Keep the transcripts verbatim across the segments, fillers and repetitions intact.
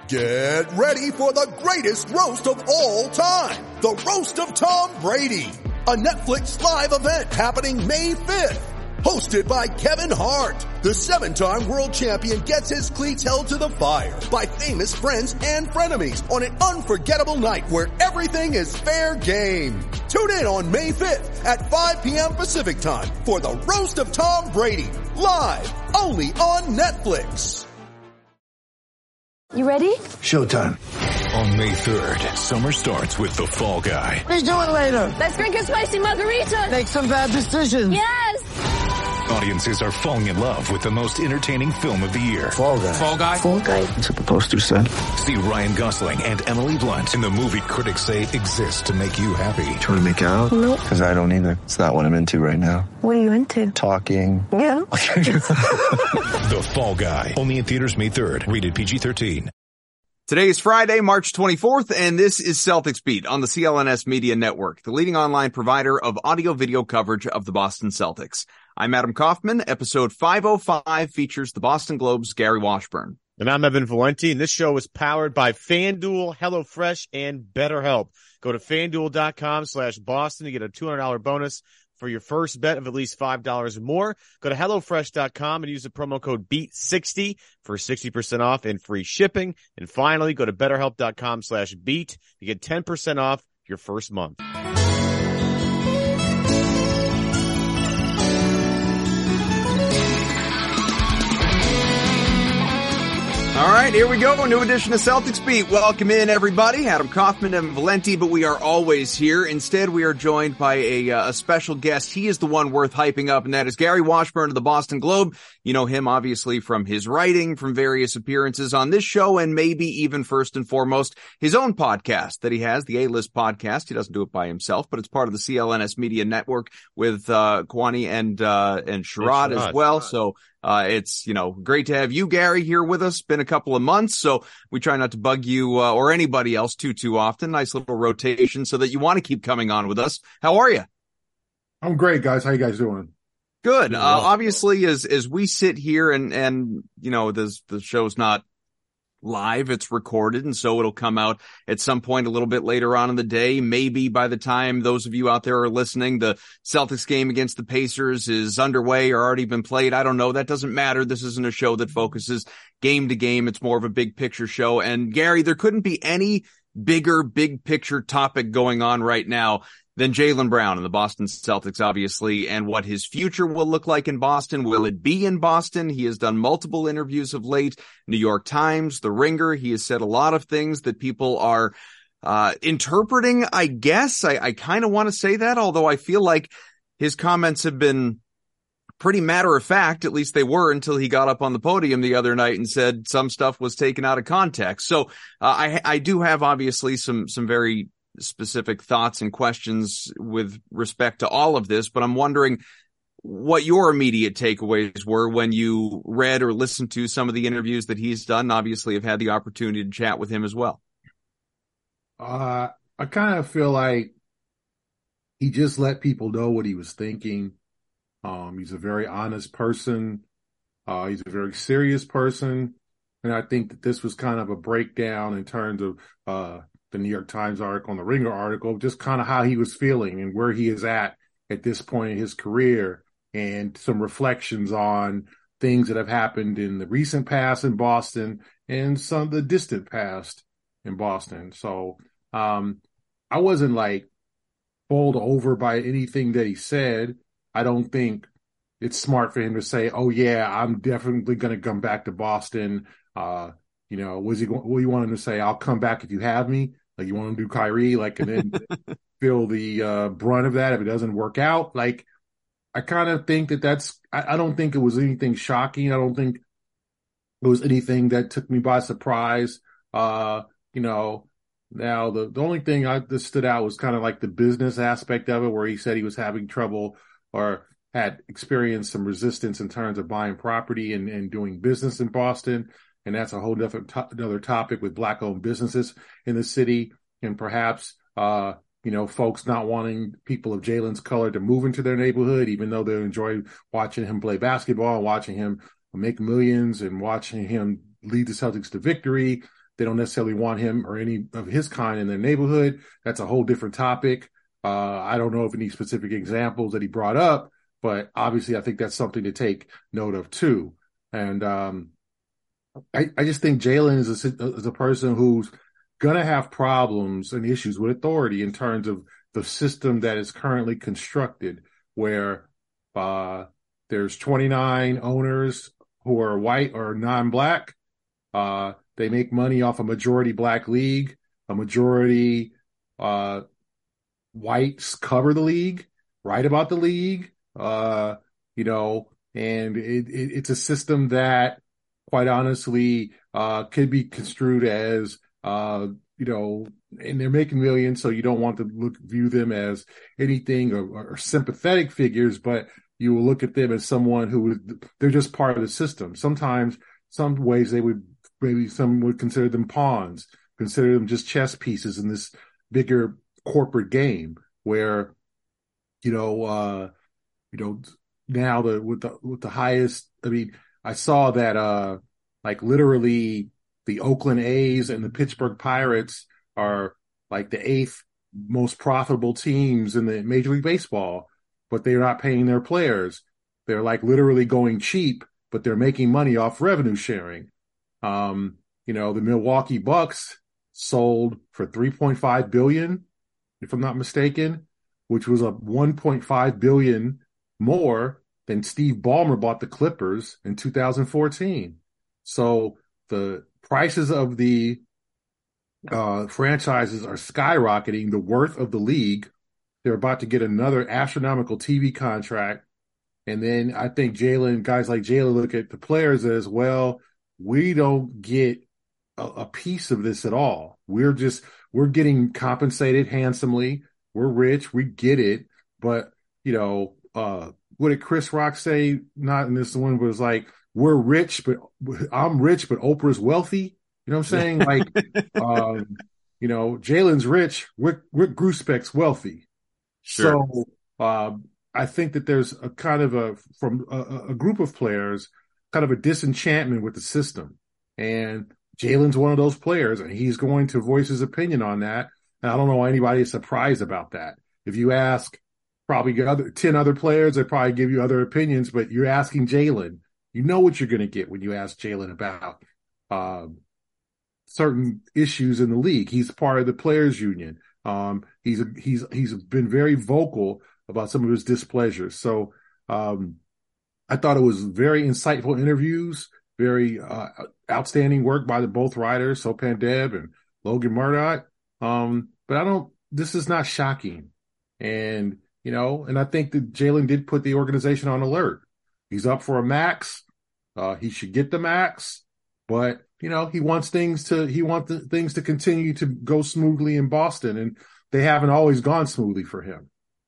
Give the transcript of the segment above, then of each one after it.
Get ready for the greatest roast of all time. The Roast of Tom Brady. A Netflix live event happening May fifth. Hosted by Kevin Hart. The seven-time world champion gets his cleats held to the fire by famous friends and frenemies on an unforgettable night where everything is fair game. Tune in on May fifth at five p.m. Pacific time for the Roast of Tom Brady. Live only on Netflix. You ready? Showtime. On May third, summer starts with The Fall Guy. What are you doing later? Let's drink a spicy margarita. Make some bad decisions. Yes. Audiences are falling in love with the most entertaining film of the year. Fall Guy. Fall Guy. Fall Guy. That's what the poster said. See Ryan Gosling and Emily Blunt in the movie critics say exists to make you happy. Trying to make it out? Nope. Because I don't either. It's not what I'm into right now. What are you into? Talking. Yeah. The Fall Guy. Only in theaters May third. Rated P G thirteen. Today is Friday, March twenty-fourth, and this is Celtics Beat on the C L N S Media Network, the leading online provider of audio-video coverage of the Boston Celtics. I'm Adam Kaufman. Episode five oh five features the Boston Globe's Gary Washburn. And I'm Evan Valenti, and this show is powered by FanDuel, HelloFresh, and BetterHelp. Go to FanDuel.com slash Boston to get a two hundred dollars bonus for your first bet of at least five dollars or more. Go to HelloFresh dot com and use the promo code beat sixty for sixty percent off and free shipping. And finally, go to BetterHelp.com slash beat to get ten percent off your first month. All right, here we go. A new edition of Celtics Beat. Welcome in, everybody. Adam Kaufman and Valenti, but we are always here. Instead, we are joined by a, uh, a special guest. He is the one worth hyping up, and that is Gary Washburn of the Boston Globe. You know him, obviously, from his writing, from various appearances on this show, and maybe even first and foremost, his own podcast that he has, the A-List podcast. He doesn't do it by himself, but it's part of the C L N S Media Network with uh Kwani and uh and Sherrod as well. So Uh, it's, you know, great to have you, Gary, here with us. Been a couple of months, so we try not to bug you, uh, or anybody else too, too often. Nice little rotation so that you want to keep coming on with us. How are you? I'm great, guys. How you guys doing? Good. Uh, obviously, as, as we sit here and, and, you know, this, the show's not live, it's recorded, and so it'll come out at some point a little bit later on in the day. Maybe by the time those of you out there are listening, the Celtics game against the Pacers is underway or already been played. I don't know. That doesn't matter. This isn't a show that focuses game to game. It's more of a big picture show. And Gary, there couldn't be any bigger big picture topic going on right now than Jaylen Brown and the Boston Celtics, obviously, and what his future will look like in Boston. Will it be in Boston? He has done multiple interviews of late. New York Times, The Ringer. He has said a lot of things that people are uh interpreting, I guess. I, I kind of want to say that, although I feel like his comments have been pretty matter of fact. At least they were until he got up on the podium the other night and said some stuff was taken out of context. So uh, I, I do have, obviously, some some very specific thoughts and questions with respect to all of this, but I'm wondering what your immediate takeaways were when you read or listened to some of the interviews that he's done. Obviously, I've had the opportunity to chat with him as well. Uh, I kind of feel like he just let people know what he was thinking. Um, he's a very honest person. Uh, he's a very serious person. And I think that this was kind of a breakdown in terms of uh, the New York Times article and the Ringer article, just kind of how he was feeling and where he is at at this point in his career, and some reflections on things that have happened in the recent past in Boston and some of the distant past in Boston. So um, I wasn't like bowled over by anything that he said. I don't think it's smart for him to say, oh, yeah, I'm definitely going to come back to Boston. Uh, you know, was he going, what do you want him to say? I'll come back if you have me. Like, you want to do Kyrie, like, and then feel the uh, brunt of that if it doesn't work out. Like, I kind of think that that's, I, I don't think it was anything shocking. I don't think it was anything that took me by surprise. Uh, you know, now the, the only thing I, that stood out was kind of like the business aspect of it, where he said he was having trouble or had experienced some resistance in terms of buying property and, and doing business in Boston. And that's a whole different to- another topic with Black-owned businesses in the city, and perhaps, uh, you know, folks not wanting people of Jaylen's color to move into their neighborhood, even though they enjoy watching him play basketball, watching him make millions, and watching him lead the Celtics to victory. they don't necessarily want him or any of his kind in their neighborhood. That's a whole different topic. Uh, I don't know of any specific examples that he brought up, but obviously I think that's something to take note of too. And um, I, I just think Jalen is a, is a person who's going to have problems and issues with authority in terms of the system that is currently constructed, where uh, there's twenty-nine owners who are white or non-black. Uh, they make money off a majority black league. A majority uh, whites cover the league, write about the league, uh, you know, and it, it, it's a system that, quite honestly, uh, could be construed as, uh, you know, and they're making millions, so you don't want to look view them as anything or, or sympathetic figures, but you will look at them as someone who would, they're just part of the system. Sometimes, some ways they would, maybe some would consider them pawns, consider them just chess pieces in this bigger corporate game where, you know, uh, you know, now the, with the, with the highest, I mean, I saw that, uh, like literally the Oakland A's and the Pittsburgh Pirates are like the eighth most profitable teams in the Major League Baseball, but they're not paying their players. They're like literally going cheap, but they're making money off revenue sharing. Um, you know, the Milwaukee Bucks sold for three point five billion dollars, if I'm not mistaken, which was a one point five billion dollars more than Steve Ballmer bought the Clippers in two thousand fourteen. So the prices of the uh, franchises are skyrocketing, the worth of the league. They're about to get another astronomical T V contract. And then I think Jalen, guys like Jalen look at the players as, well, we don't get a, a piece of this at all. We're just, we're getting compensated handsomely. We're rich. We get it. But, you know, uh, what did Chris Rock say? Not in this one, but it was like, we're rich, but I'm rich, but Oprah's wealthy. You know what I'm saying? Like, um, you know, Jalen's rich. Rick, Rick Gruspek's wealthy. Sure. So, uh, I think that there's a kind of a, from a, a group of players, kind of a disenchantment with the system. And Jalen's one of those players, and he's going to voice his opinion on that. And I don't know why anybody is surprised about that. If you ask probably other, ten other players, they probably give you other opinions, but you're asking Jalen. You know what you're going to get when you ask Jalen about um, certain issues in the league. He's part of the players union. Um, he's a, he's he's been very vocal about some of his displeasure. So um, I thought it was very insightful interviews, very uh, outstanding work by the both writers, Sopan Deb and Logan Murdoch. Um, but I don't. This is not shocking, and you know, and I think that Jalen did put the organization on alert. He's up for a max. Uh, he should get the max, but you know, he wants things to he wants the, things to continue to go smoothly in Boston, and they haven't always gone smoothly for him.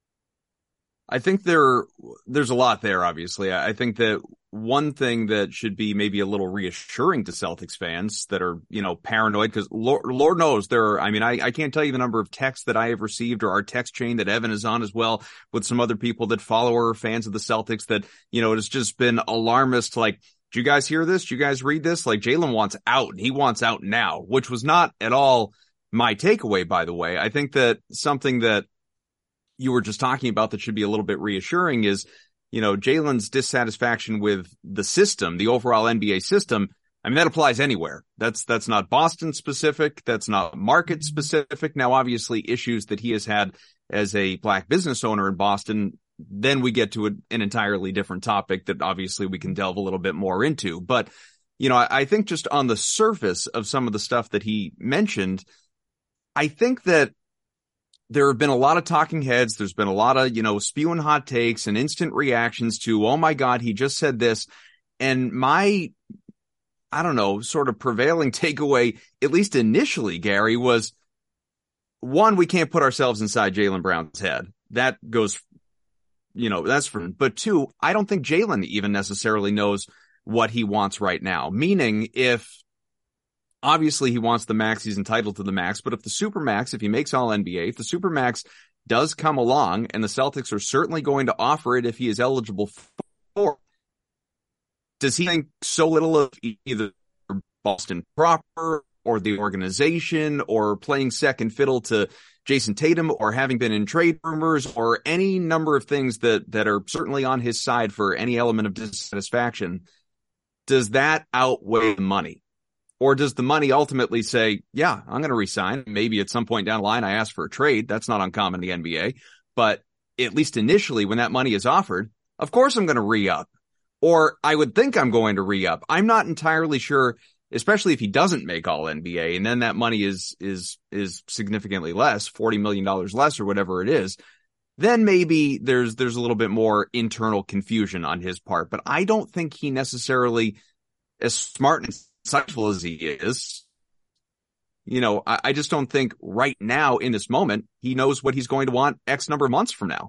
I think there there's a lot there. Obviously, I think that one thing that should be maybe a little reassuring to Celtics fans that are, you know, paranoid, because Lord, Lord knows there are, I mean, I, I can't tell you the number of texts that I have received, or our text chain that Evan is on as well, with some other people that follow or are fans of the Celtics, that, you know, it has just been alarmist. Like, do you guys hear this? Do you guys read this? Like, Jalen wants out, and he wants out now, which was not at all my takeaway, by the way. I think that something that you were just talking about that should be a little bit reassuring is, you know, Jalen's dissatisfaction with the system, the overall N B A system. I mean, that applies anywhere. That's, that's not Boston specific. That's not market specific. Now, obviously, issues that he has had as a black business owner in Boston, then we get to a, an entirely different topic that obviously we can delve a little bit more into. But, you know, I, I think just on the surface of some of the stuff that he mentioned, I think that there have been a lot of talking heads. There's been a lot of, you know, spewing hot takes and instant reactions to, oh my God, he just said this. And my, I don't know, sort of prevailing takeaway, at least initially, Gary, was, one, we can't put ourselves inside Jaylen Brown's head. That goes, you know, that's for, but two, I don't think Jalen even necessarily knows what he wants right now. Meaning, if obviously he wants the max, he's entitled to the max, but if the super max, if he makes all N B A, if the super max does come along, and the Celtics are certainly going to offer it if he is eligible for, does he think so little of either Boston proper or the organization or playing second fiddle to Jason Tatum or having been in trade rumors or any number of things that, that are certainly on his side for any element of dissatisfaction, does that outweigh the money? Or does the money ultimately say, yeah, I'm going to resign. Maybe at some point down the line, I ask for a trade. That's not uncommon in the N B A. But at least initially, when that money is offered, of course I'm going to re-up. Or I would think I'm going to re-up. I'm not entirely sure, especially if he doesn't make all N B A and then that money is, is, is significantly less, forty million dollars less or whatever it is. Then maybe there's, there's a little bit more internal confusion on his part, but I don't think he necessarily, as smart and insightful as he is, you know, I, I just don't think right now in this moment, he knows what he's going to want X number of months from now.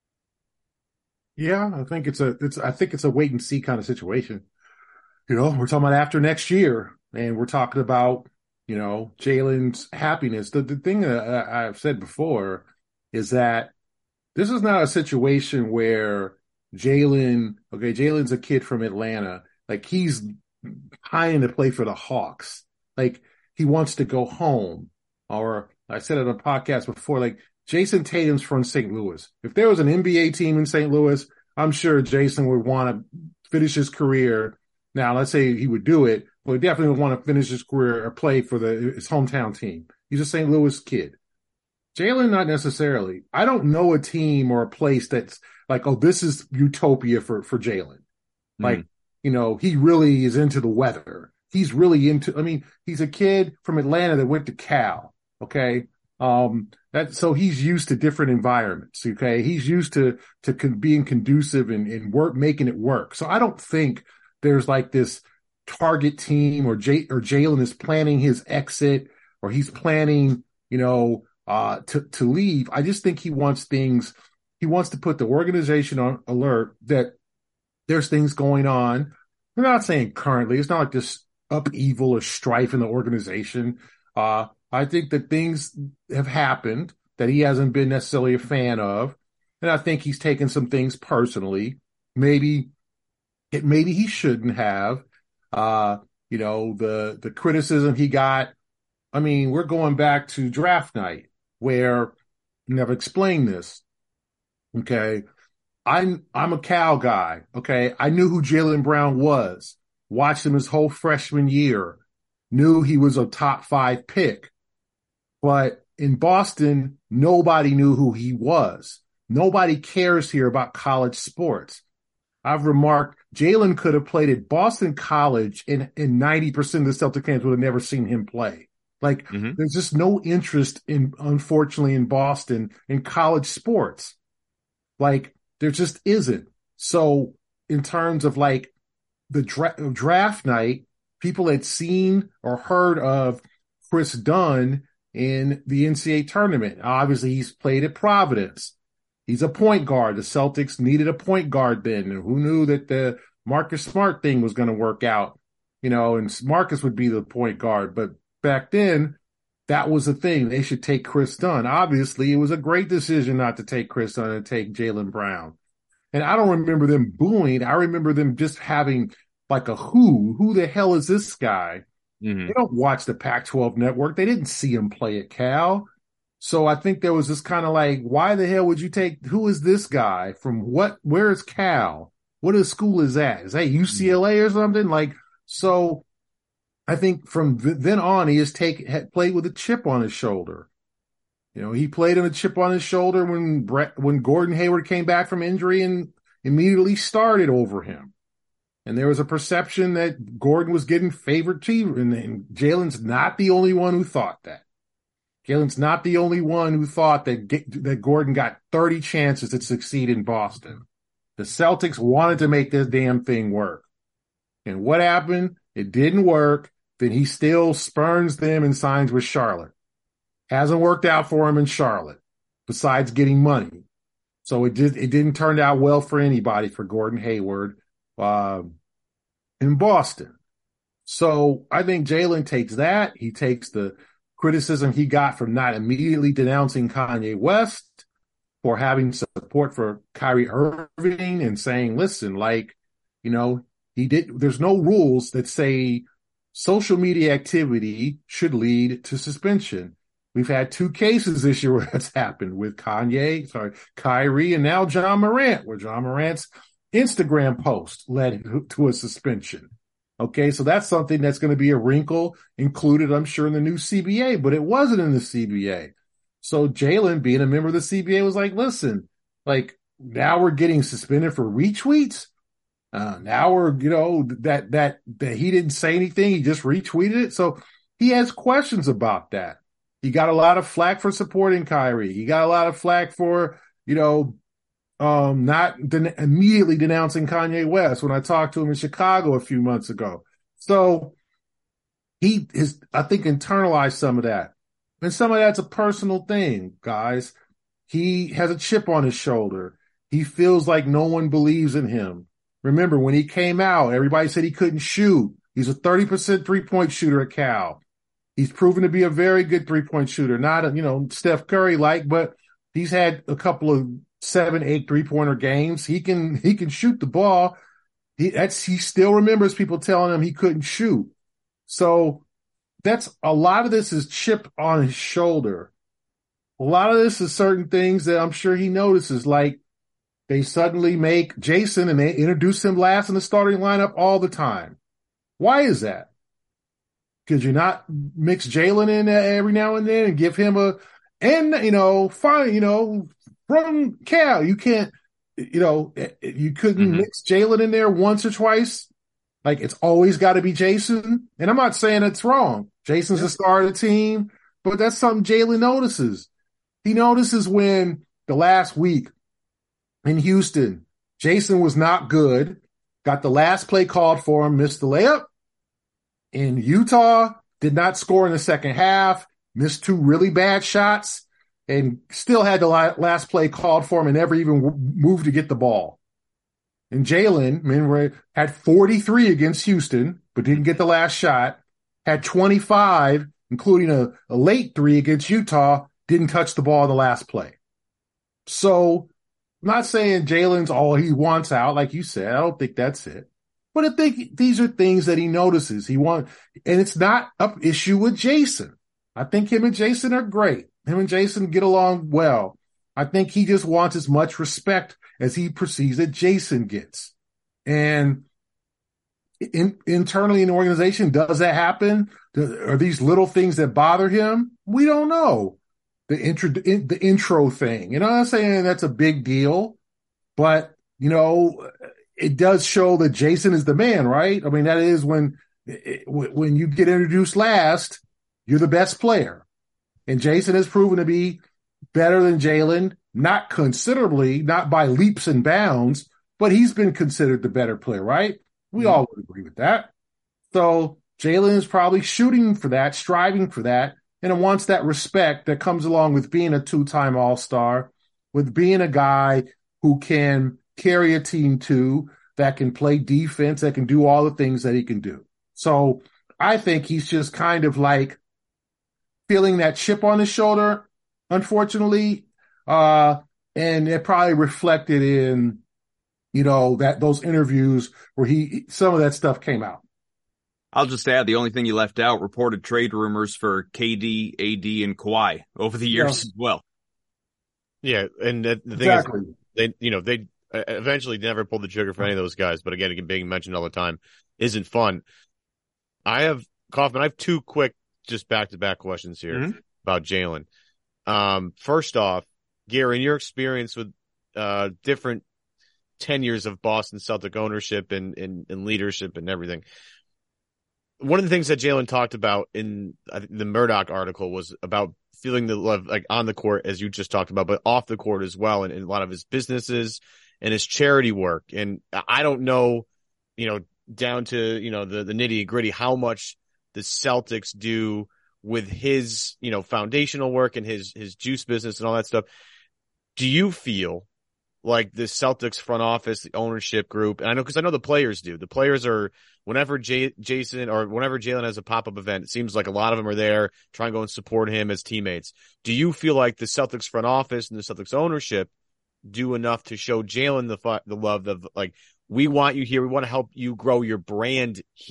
Yeah, I think it's a, it's, I think it's a wait and see kind of situation. You know, we're talking about after next year, and we're talking about, you know, Jalen's happiness. The, the thing that I've said before is that this is not a situation where Jalen, okay, Jalen's a kid from Atlanta. Like, he's pining to play for the Hawks. Like, he wants to go home. Or I said it on a podcast before, like, Jason Tatum's from Saint Louis. If there was an N B A team in Saint Louis, I'm sure Jason would want to finish his career. Now, let's say he would do it, but he definitely would want to finish his career or play for the his hometown team. He's a Saint Louis kid. Jalen, not necessarily. I don't know a team or a place that's like, oh, this is utopia for, for Jalen. Mm-hmm. Like, you know, he really is into the weather. He's really into, I mean, he's a kid from Atlanta that went to Cal. Okay. Um, that, so he's used to different environments. Okay. He's used to, to con- being conducive and, and work, making it work. So I don't think there's like this target team or J or Jalen is planning his exit or he's planning, you know, uh, to, to leave. I just think he wants things, he wants to put the organization on alert that there's things going on. We're not saying currently, it's not like this upheaval or strife in the organization. Uh, I think that things have happened that he hasn't been necessarily a fan of. And I think he's taken some things personally. Maybe it, maybe he shouldn't have, uh, you know, the, the criticism he got. I mean, we're going back to draft night where, and I've explained this. Okay. I'm, I'm a Cal guy. Okay. I knew who Jaylen Brown was, watched him his whole freshman year, knew he was a top five pick. But in Boston, nobody knew who he was. Nobody cares here about college sports. I've remarked Jalen could have played at Boston College and, and ninety percent of the Celtic fans would have never seen him play. Like, mm-hmm. There's just no interest in, unfortunately, in Boston in college sports. Like, there just isn't. So in terms of like the dra- draft night, people had seen or heard of Chris Dunn in the N C A A tournament. Obviously, he's played at Providence. He's a point guard. The Celtics needed a point guard then. And who knew that the Marcus Smart thing was going to work out? You know, and Marcus would be the point guard. But back then, that was the thing. They should take Chris Dunn. Obviously, it was a great decision not to take Chris Dunn and take Jaylen Brown. And I don't remember them booing. I remember them just having like a who. Who the hell is this guy? Mm-hmm. They don't watch the Pac twelve network. They didn't see him play at Cal. So I think there was this kind of like, why the hell would you take, who is this guy from what, where is Cal? What is school is that? Is that U C L A or something? Like, so I think from then on, he has taken, had played with a chip on his shoulder. You know, he played on a chip on his shoulder when Brett, when Gordon Hayward came back from injury and immediately started over him. And there was a perception that Gordon was getting favored too. And, and Jalen's not the only one who thought that. Jalen's not the only one who thought that that Gordon got thirty chances to succeed in Boston. The Celtics wanted to make this damn thing work. And what happened? It didn't work. Then he still spurns them and signs with Charlotte. Hasn't worked out for him in Charlotte, besides getting money. So it did. It didn't turn out well for anybody for Gordon Hayward uh, in Boston. So I think Jalen takes that. He takes the criticism he got from not immediately denouncing Kanye West, for having support for Kyrie Irving and saying, listen, like, you know, he did, there's no rules that say social media activity should lead to suspension. We've had two cases this year where that's happened with Kanye, sorry, Kyrie, and now John Morant, where John Morant's Instagram post led to a suspension. Okay, so that's something that's going to be a wrinkle included, I'm sure, in the new C B A, but it wasn't in the C B A. So Jalen, being a member of the C B A, was like, listen, like, now we're getting suspended for retweets. Uh, now we're, you know, that, that, that he didn't say anything. He just retweeted it. So he has questions about that. He got a lot of flack for supporting Kyrie. He got a lot of flack for, you know, um, not den- immediately denouncing Kanye West when I talked to him in Chicago a few months ago. So he has, I think, internalized some of that. And some of that's a personal thing, guys. He has a chip on his shoulder. He feels like no one believes in him. Remember, when he came out, everybody said he couldn't shoot. He's a thirty percent three-point shooter at Cal. He's proven to be a very good three-point shooter. Not, a, you know, Steph Curry-like, but he's had a couple of seven, eight three-pointer games. He can he can shoot the ball. He that's he still remembers people telling him he couldn't shoot. So that's a lot of this is chip on his shoulder. A lot of this is certain things that I'm sure he notices, like they suddenly make Jason and they introduce him last in the starting lineup all the time. Why is that? Could you not mix Jalen in every now and then and give him a, and, you know, fine, you know, from Cal, you can't, you know, you couldn't mm-hmm. mix Jalen in there once or twice. Like, it's always got to be Jason. And I'm not saying it's wrong. Jason's yeah. the star of the team, but that's something Jalen notices. He notices when the last week in Houston, Jason was not good, got the last play called for him, missed the layup. In Utah, did not score in the second half, missed two really bad shots, and still had the last play called for him and never even moved to get the ball. And Jalen, I mean, had forty-three against Houston, but didn't get the last shot, had twenty-five, including a, a late three against Utah, didn't touch the ball in the last play. So, I'm not saying Jalen's all he wants out, like you said. I don't think that's it. But I think these are things that he notices. He wants, and it's not an issue with Jason. I think him and Jason are great. Him and Jason get along well. I think he just wants as much respect as he perceives that Jason gets. And in, internally in the organization, does that happen? Are these little things that bother him? We don't know. The intro, the intro thing, you know what I'm saying? That's a big deal, but you know, it does show that Jason is the man, right? I mean, that is when, when you get introduced last, you're the best player. And Jason has proven to be better than Jalen, not considerably, not by leaps and bounds, but he's been considered the better player, right? We mm-hmm. all would agree with that. So Jalen is probably shooting for that, striving for that. And it wants that respect that comes along with being a two-time All-Star, with being a guy who can carry a team too, that can play defense, that can do all the things that he can do. So I think he's just kind of like feeling that chip on his shoulder, unfortunately. Uh, and it probably reflected in, you know, that those interviews where he, some of that stuff came out. I'll just add, the only thing you left out, reported trade rumors for K D, A D, and Kawhi over the years yeah. as well. Yeah, and the thing exactly. is, they, you know, they eventually never pulled the trigger for any of those guys, but again, being mentioned all the time isn't fun. I have, Kaufman, I have two quick, just back-to-back questions here mm-hmm. about Jalen. Um, first off, Gary, in your experience with uh, different tenures of Boston Celtic ownership and, and, and leadership and everything, one of the things that Jalen talked about in I think, the Murdoch article was about feeling the love, like on the court, as you just talked about, but off the court as well, and, and a lot of his businesses and his charity work. And I don't know, you know, down to, you know, the, the nitty gritty, how much the Celtics do with his, you know, foundational work and his, his juice business and all that stuff. Do you feel like the Celtics front office, the ownership group, and I know, cause I know the players do, the players are, whenever J- Jason or whenever Jalen has a pop-up event, it seems like a lot of them are there trying to go and support him as teammates. Do you feel like the Celtics front office and the Celtics ownership do enough to show Jalen the fu- the love of, like, we want you here, we want to help you grow your brand here?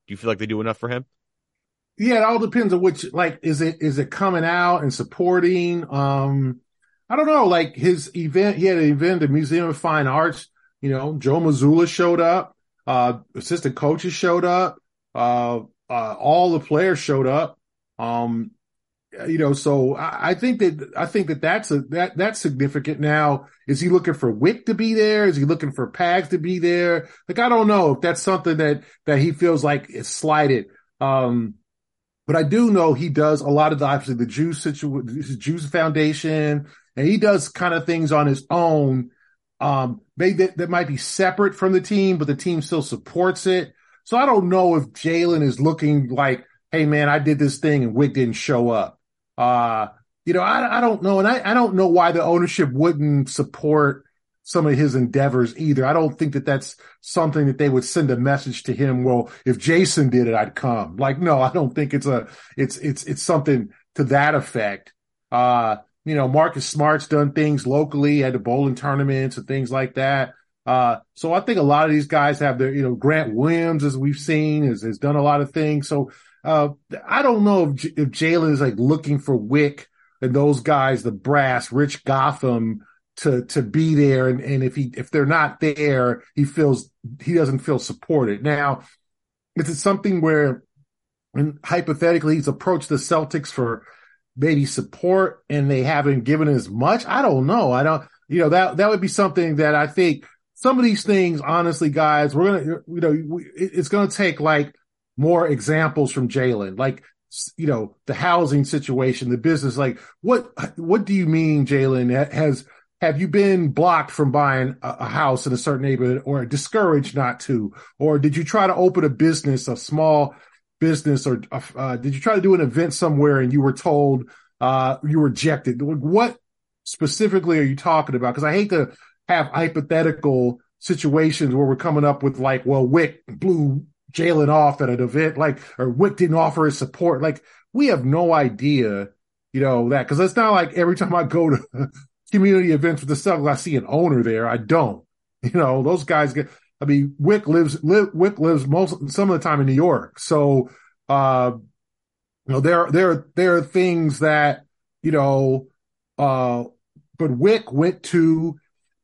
Do you feel like they do enough for him? Yeah, it all depends on which, like, is it, is it coming out and supporting? Um, I don't know, like his event, he had an event at the Museum of Fine Arts, you know, Joe Mazzulla showed up, uh, assistant coaches showed up, uh, uh, all the players showed up. Um, you know, so I, I think that, I think that that's a, that, that's significant. Now, is he looking for Wick to be there? Is he looking for Pags to be there? Like, I don't know if that's something that, that he feels like is slighted. Um, But I do know he does a lot of the, obviously the Juice situation, Juice Foundation, and he does kind of things on his own. Um, maybe that, that might be separate from the team, but the team still supports it. So I don't know if Jalen is looking like, hey man, I did this thing and Wick didn't show up. Uh, you know, I, I don't know. And I, I don't know why the ownership wouldn't support some of his endeavors either. I don't think that that's something that they would send a message to him. Well, if Jason did it, I'd come. Like, no, I don't think it's a, it's, it's, it's something to that effect. Uh, you know, Marcus Smart's done things locally, had the bowling tournaments and things like that. Uh, so I think a lot of these guys have their, you know, Grant Williams, as we've seen, has, has done a lot of things. So, uh, I don't know if, if Jalen is like looking for Wick and those guys, the brass, Rich Gotham, to, to be there. And, and if he, if they're not there, he feels, he doesn't feel supported. Now, is it something where, and hypothetically, he's approached the Celtics for maybe support and they haven't given as much? I don't know. I don't, you know, that, that would be something that I think some of these things, honestly, guys, we're going to, you know, we, it's going to take like more examples from Jalen, like, you know, the housing situation, the business, like what, what do you mean, Jalen? Has, have you been blocked from buying a, a house in a certain neighborhood or discouraged not to? Or did you try to open a business, a small business, or uh, did you try to do an event somewhere and you were told uh, you were rejected? What specifically are you talking about? Because I hate to have hypothetical situations where we're coming up with like, well, Wick blew Jalen off at an event, like, or Wick didn't offer his support. Like, we have no idea, you know, that, because it's not like every time I go to community events with the Celtics, I see an owner there. I don't, you know, those guys get, I mean, Wick lives, live, Wick lives most, some of the time in New York. So, uh, you know, there, there, there are things that, you know, uh, but Wick went to,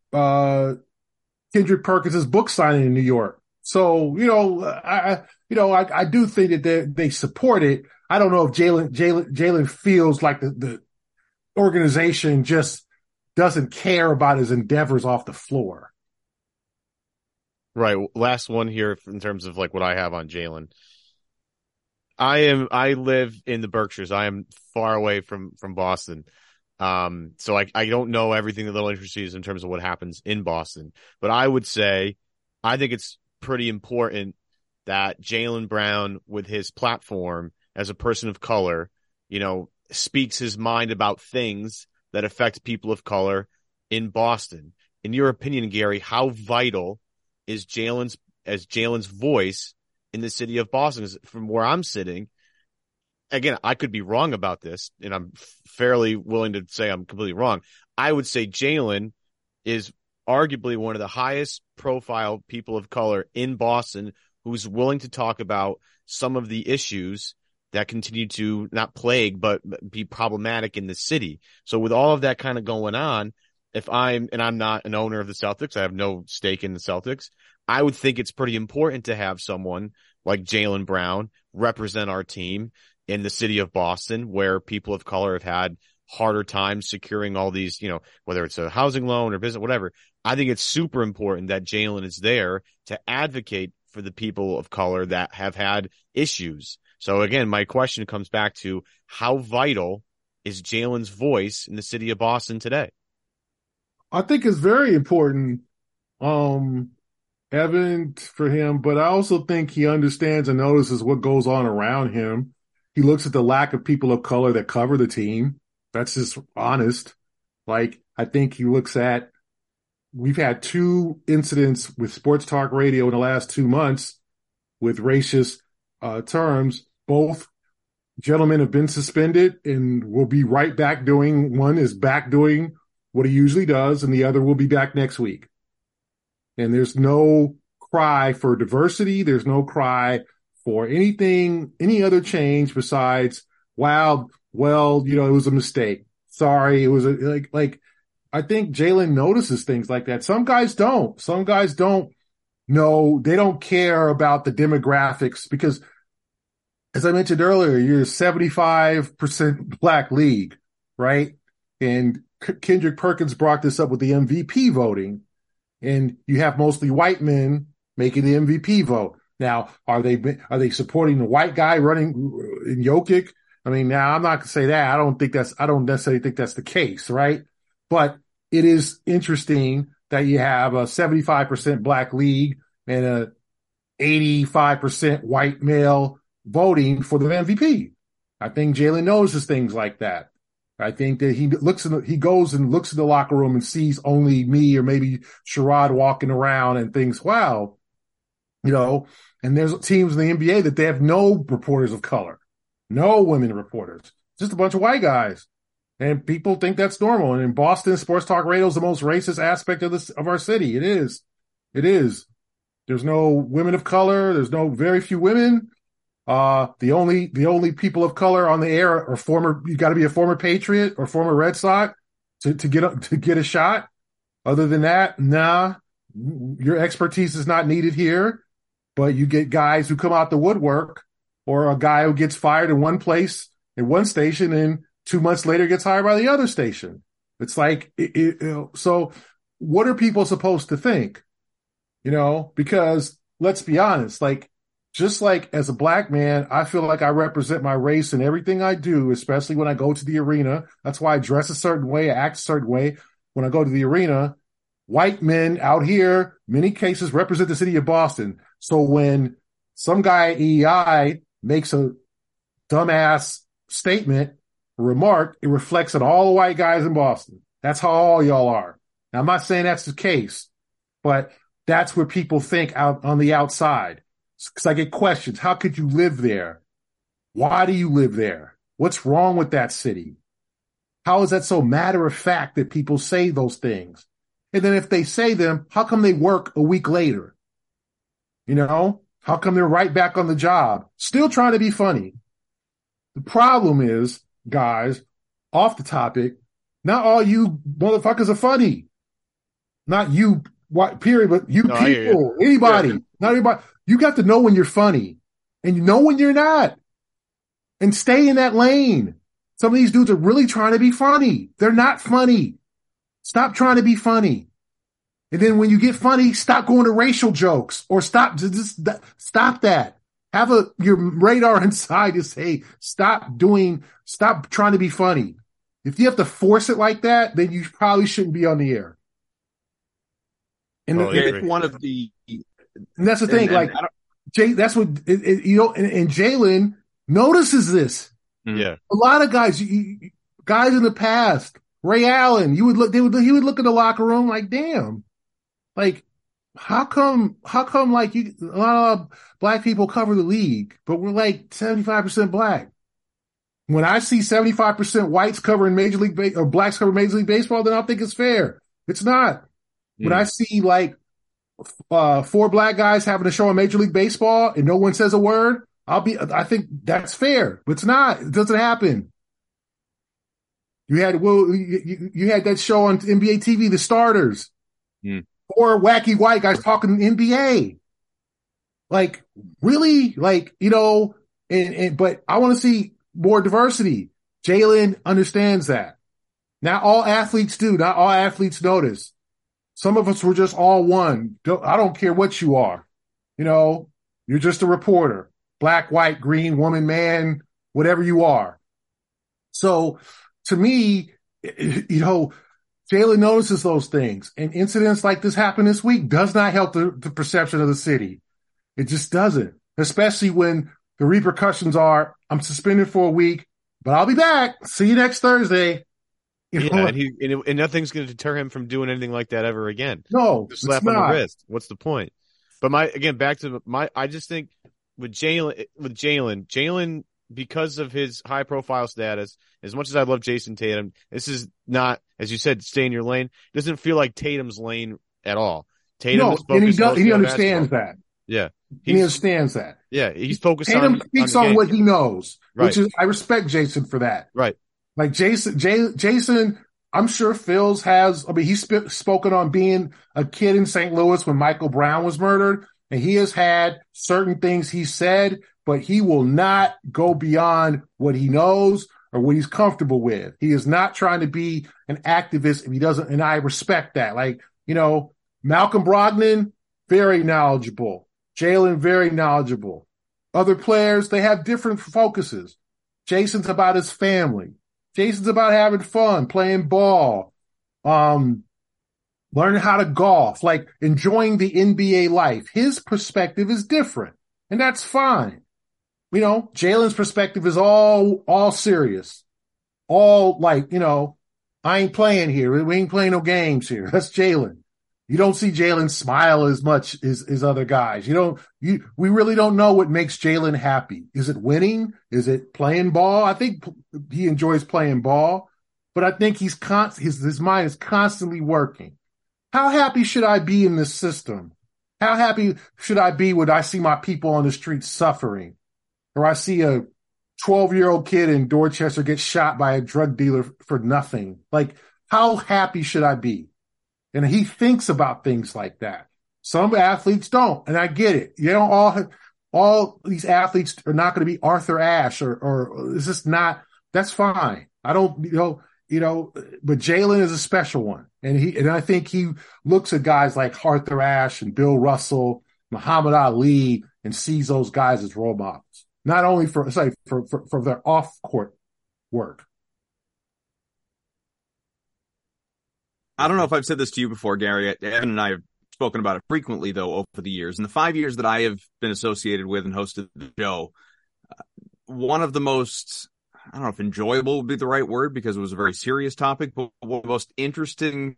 uh, Kendrick Perkins' book signing in New York. So, you know, I, you know, I, I do think that they, they support it. I don't know if Jalen, Jalen, Jalen feels like the, the organization just doesn't care about his endeavors off the floor. Right. Last one here in terms of like what I have on Jalen. I am, I live in the Berkshires. I am far away from, from Boston. Um, so I, I don't know everything that Little Interest is in terms of what happens in Boston, but I would say, I think it's pretty important that Jaylen Brown, with his platform as a person of color, you know, speaks his mind about things that affect people of color in Boston. In your opinion, Gary, how vital is Jalen's as Jalen's voice in the city of Boston? 'Cause from where I'm sitting, again, I could be wrong about this, and I'm fairly willing to say I'm completely wrong. I would say Jalen is arguably one of the highest profile people of color in Boston who's willing to talk about some of the issues that continue to not plague, but be problematic in the city. So with all of that kind of going on, if I'm, and I'm not an owner of the Celtics, I have no stake in the Celtics, I would think it's pretty important to have someone like Jaylen Brown represent our team in the city of Boston, where people of color have had harder times securing all these, you know, whether it's a housing loan or business, whatever. I think it's super important that Jalen is there to advocate for the people of color that have had issues. So again, my question comes back to how vital is Jalen's voice in the city of Boston today? I think it's very important, um, Evan, for him, but I also think he understands and notices what goes on around him. He looks at the lack of people of color that cover the team. That's just honest. Like, I think he looks at, we've had two incidents with sports talk radio in the last two months with racist uh, terms. Both gentlemen have been suspended and will be right back doing, one is back doing what he usually does, and the other will be back next week. And there's no cry for diversity. There's no cry for anything, any other change besides, wow, well, you know, it was a mistake. Sorry. It was a, like, like, I think Jalen notices things like that. Some guys don't. Some guys don't know. They don't care about the demographics because, as I mentioned earlier, you're a seventy-five percent black league, right? And Kendrick Perkins brought this up with the M V P voting, and you have mostly white men making the M V P vote. Now, are they are they supporting the white guy running in Jokic? I mean, now I'm not going to say that. I don't think that's I don't necessarily think that's the case, right? But it is interesting that you have a seventy-five percent black league and a eighty-five percent white male voting for the M V P. I think Jalen notices things like that. I think that he looks in the, he goes and looks in the locker room and sees only me or maybe Sherrod walking around and thinks, wow, you know, and there's teams in the N B A that they have no reporters of color, no women reporters, just a bunch of white guys. And people think that's normal. And in Boston, sports talk radio is the most racist aspect of this, of our city. It is. It is. There's no women of color. There's no very few women. Uh, the only, the only people of color on the air are former, you got to be a former Patriot or former Red Sox to, to get, a, to get a shot. Other than that, nah, your expertise is not needed here, but you get guys who come out the woodwork or a guy who gets fired in one place in one station and two months later gets hired by the other station. It's like, it, it, you know, so what are people supposed to think? You know, because let's be honest, like, just like as a black man, I feel like I represent my race in everything I do, especially when I go to the arena. That's why I dress a certain way, I act a certain way when I go to the arena. White men out here, many cases, represent the city of Boston. So when some guy at E E I makes a dumbass statement, a remark, it reflects on all the white guys in Boston. That's how all y'all are. Now, I'm not saying that's the case, but that's what people think out on the outside. Because I get questions. How could you live there? Why do you live there? What's wrong with that city? How is that so matter of fact that people say those things? And then if they say them, how come they work a week later? You know, how come they're right back on the job, still trying to be funny? The problem is, guys, off the topic, not all you motherfuckers are funny. Not you, what, period, but you no, people, you. anybody, yeah. not everybody. You got to know when you're funny and you know when you're not and stay in that lane. Some of these dudes are really trying to be funny. They're not funny. Stop trying to be funny. And then when you get funny, stop going to racial jokes or stop, just stop that. Have a, your radar inside to say, stop doing, stop trying to be funny. If you have to force it like that, then you probably shouldn't be on the air. And well, it's one of the, And that's the thing, and, like, and Jay, that's what, it, it, you know, and, and Jalen notices this. Yeah. A lot of guys, you, guys in the past, Ray Allen, you would look, they would, he would look in the locker room like, damn, like, how come, how come, like, you, a lot of black people cover the league, but we're like seventy-five percent black. When I see seventy-five percent whites covering Major League, ba- or blacks covering Major League Baseball, then I don't think it's fair. It's not. Mm. When I see, like, Uh, four black guys having a show on Major League Baseball and no one says a word, I'll be, I think that's fair, but it's not. It doesn't happen. You had, well, you, you had that show on N B A T V, The Starters. Mm. Four wacky white guys talking N B A. Like, really? Like, you know, and, and but I want to see more diversity. Jalen understands that. Not all athletes do. Not all athletes notice. Some of us were just all one. Don't, I don't care what you are. You know, you're just a reporter. Black, white, green, woman, man, whatever you are. So to me, you know, Jalen notices those things. And incidents like this happen this week does not help the, the perception of the city. It just doesn't. Especially when the repercussions are, I'm suspended for a week, but I'll be back. See you next Thursday. You yeah, know, and, he, and, it, and nothing's going to deter him from doing anything like that ever again. No, just slap it's on not. the wrist. What's the point? But my again, back to my, I just think with Jalen, with Jalen, Jalen, because of his high profile status, as much as I love Jason Tatum, this is not, as you said, stay in your lane. It doesn't feel like Tatum's lane at all. Tatum no, is and he focused does, he mostly on understands basketball. that. Yeah. He understands that. Yeah. He's focused and on, him speaks on, on what he knows, right. which is, I respect Jason for that. Right. Like Jason, Jay, Jason, I'm sure Phil's has, I mean, he's sp- spoken on being a kid in Saint Louis when Michael Brown was murdered, and he has had certain things he said, but he will not go beyond what he knows or what he's comfortable with. He is not trying to be an activist if he doesn't, and I respect that. Like, you know, Malcolm Brogdon, very knowledgeable. Jalen, very knowledgeable. Other players, they have different focuses. Jason's about his family. Jason's about having fun, playing ball, um, learning how to golf, like enjoying the N B A life. His perspective is different, and that's fine. You know, Jalen's perspective is all, all serious, all like, you know, I ain't playing here. We ain't playing no games here. That's Jalen. You don't see Jalen smile as much as, as other guys. You don't, you, we really don't know what makes Jalen happy. Is it winning? Is it playing ball? I think he enjoys playing ball, but I think he's con- his, his mind is constantly working. How happy should I be in this system? How happy should I be when I see my people on the street suffering, or I see a twelve year old kid in Dorchester get shot by a drug dealer for nothing? Like, how happy should I be? And he thinks about things like that. Some athletes don't, and I get it. You know, all all these athletes are not going to be Arthur Ashe, or or it's just not. That's fine. I don't, you know, you know. But Jalen is a special one, and he and I think he looks at guys like Arthur Ashe and Bill Russell, Muhammad Ali, and sees those guys as role models, not only for say for for, for their off court work. I don't know if I've said this to you before, Gary. Evan and I have spoken about it frequently, though, over the years. In the five years that I have been associated with and hosted the show, uh, one of the most, I don't know if enjoyable would be the right word because it was a very serious topic, but one of the most interesting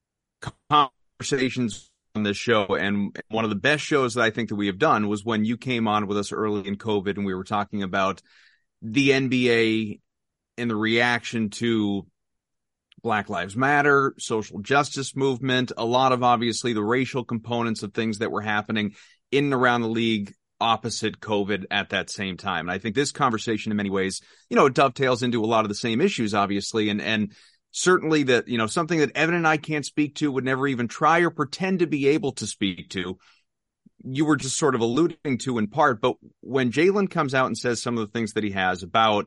conversations on this show, and one of the best shows that I think that we have done, was when you came on with us early in COVID and we were talking about the N B A and the reaction to Black Lives Matter, social justice movement, a lot of obviously the racial components of things that were happening in and around the league opposite COVID at that same time. And I think this conversation in many ways, you know, it dovetails into a lot of the same issues, obviously. And, and certainly that, you know, something that Evan and I can't speak to, would never even try or pretend to be able to speak to. You were just sort of alluding to in part, but when Jalen comes out and says some of the things that he has about,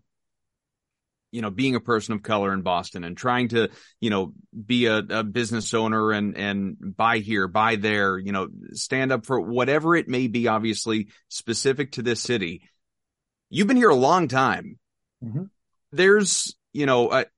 you know, being a person of color in Boston and trying to, you know, be a, a business owner and, and buy here, buy there, you know, stand up for whatever it may be, obviously specific to this city. You've been here a long time. Mm-hmm. There's, you know, I,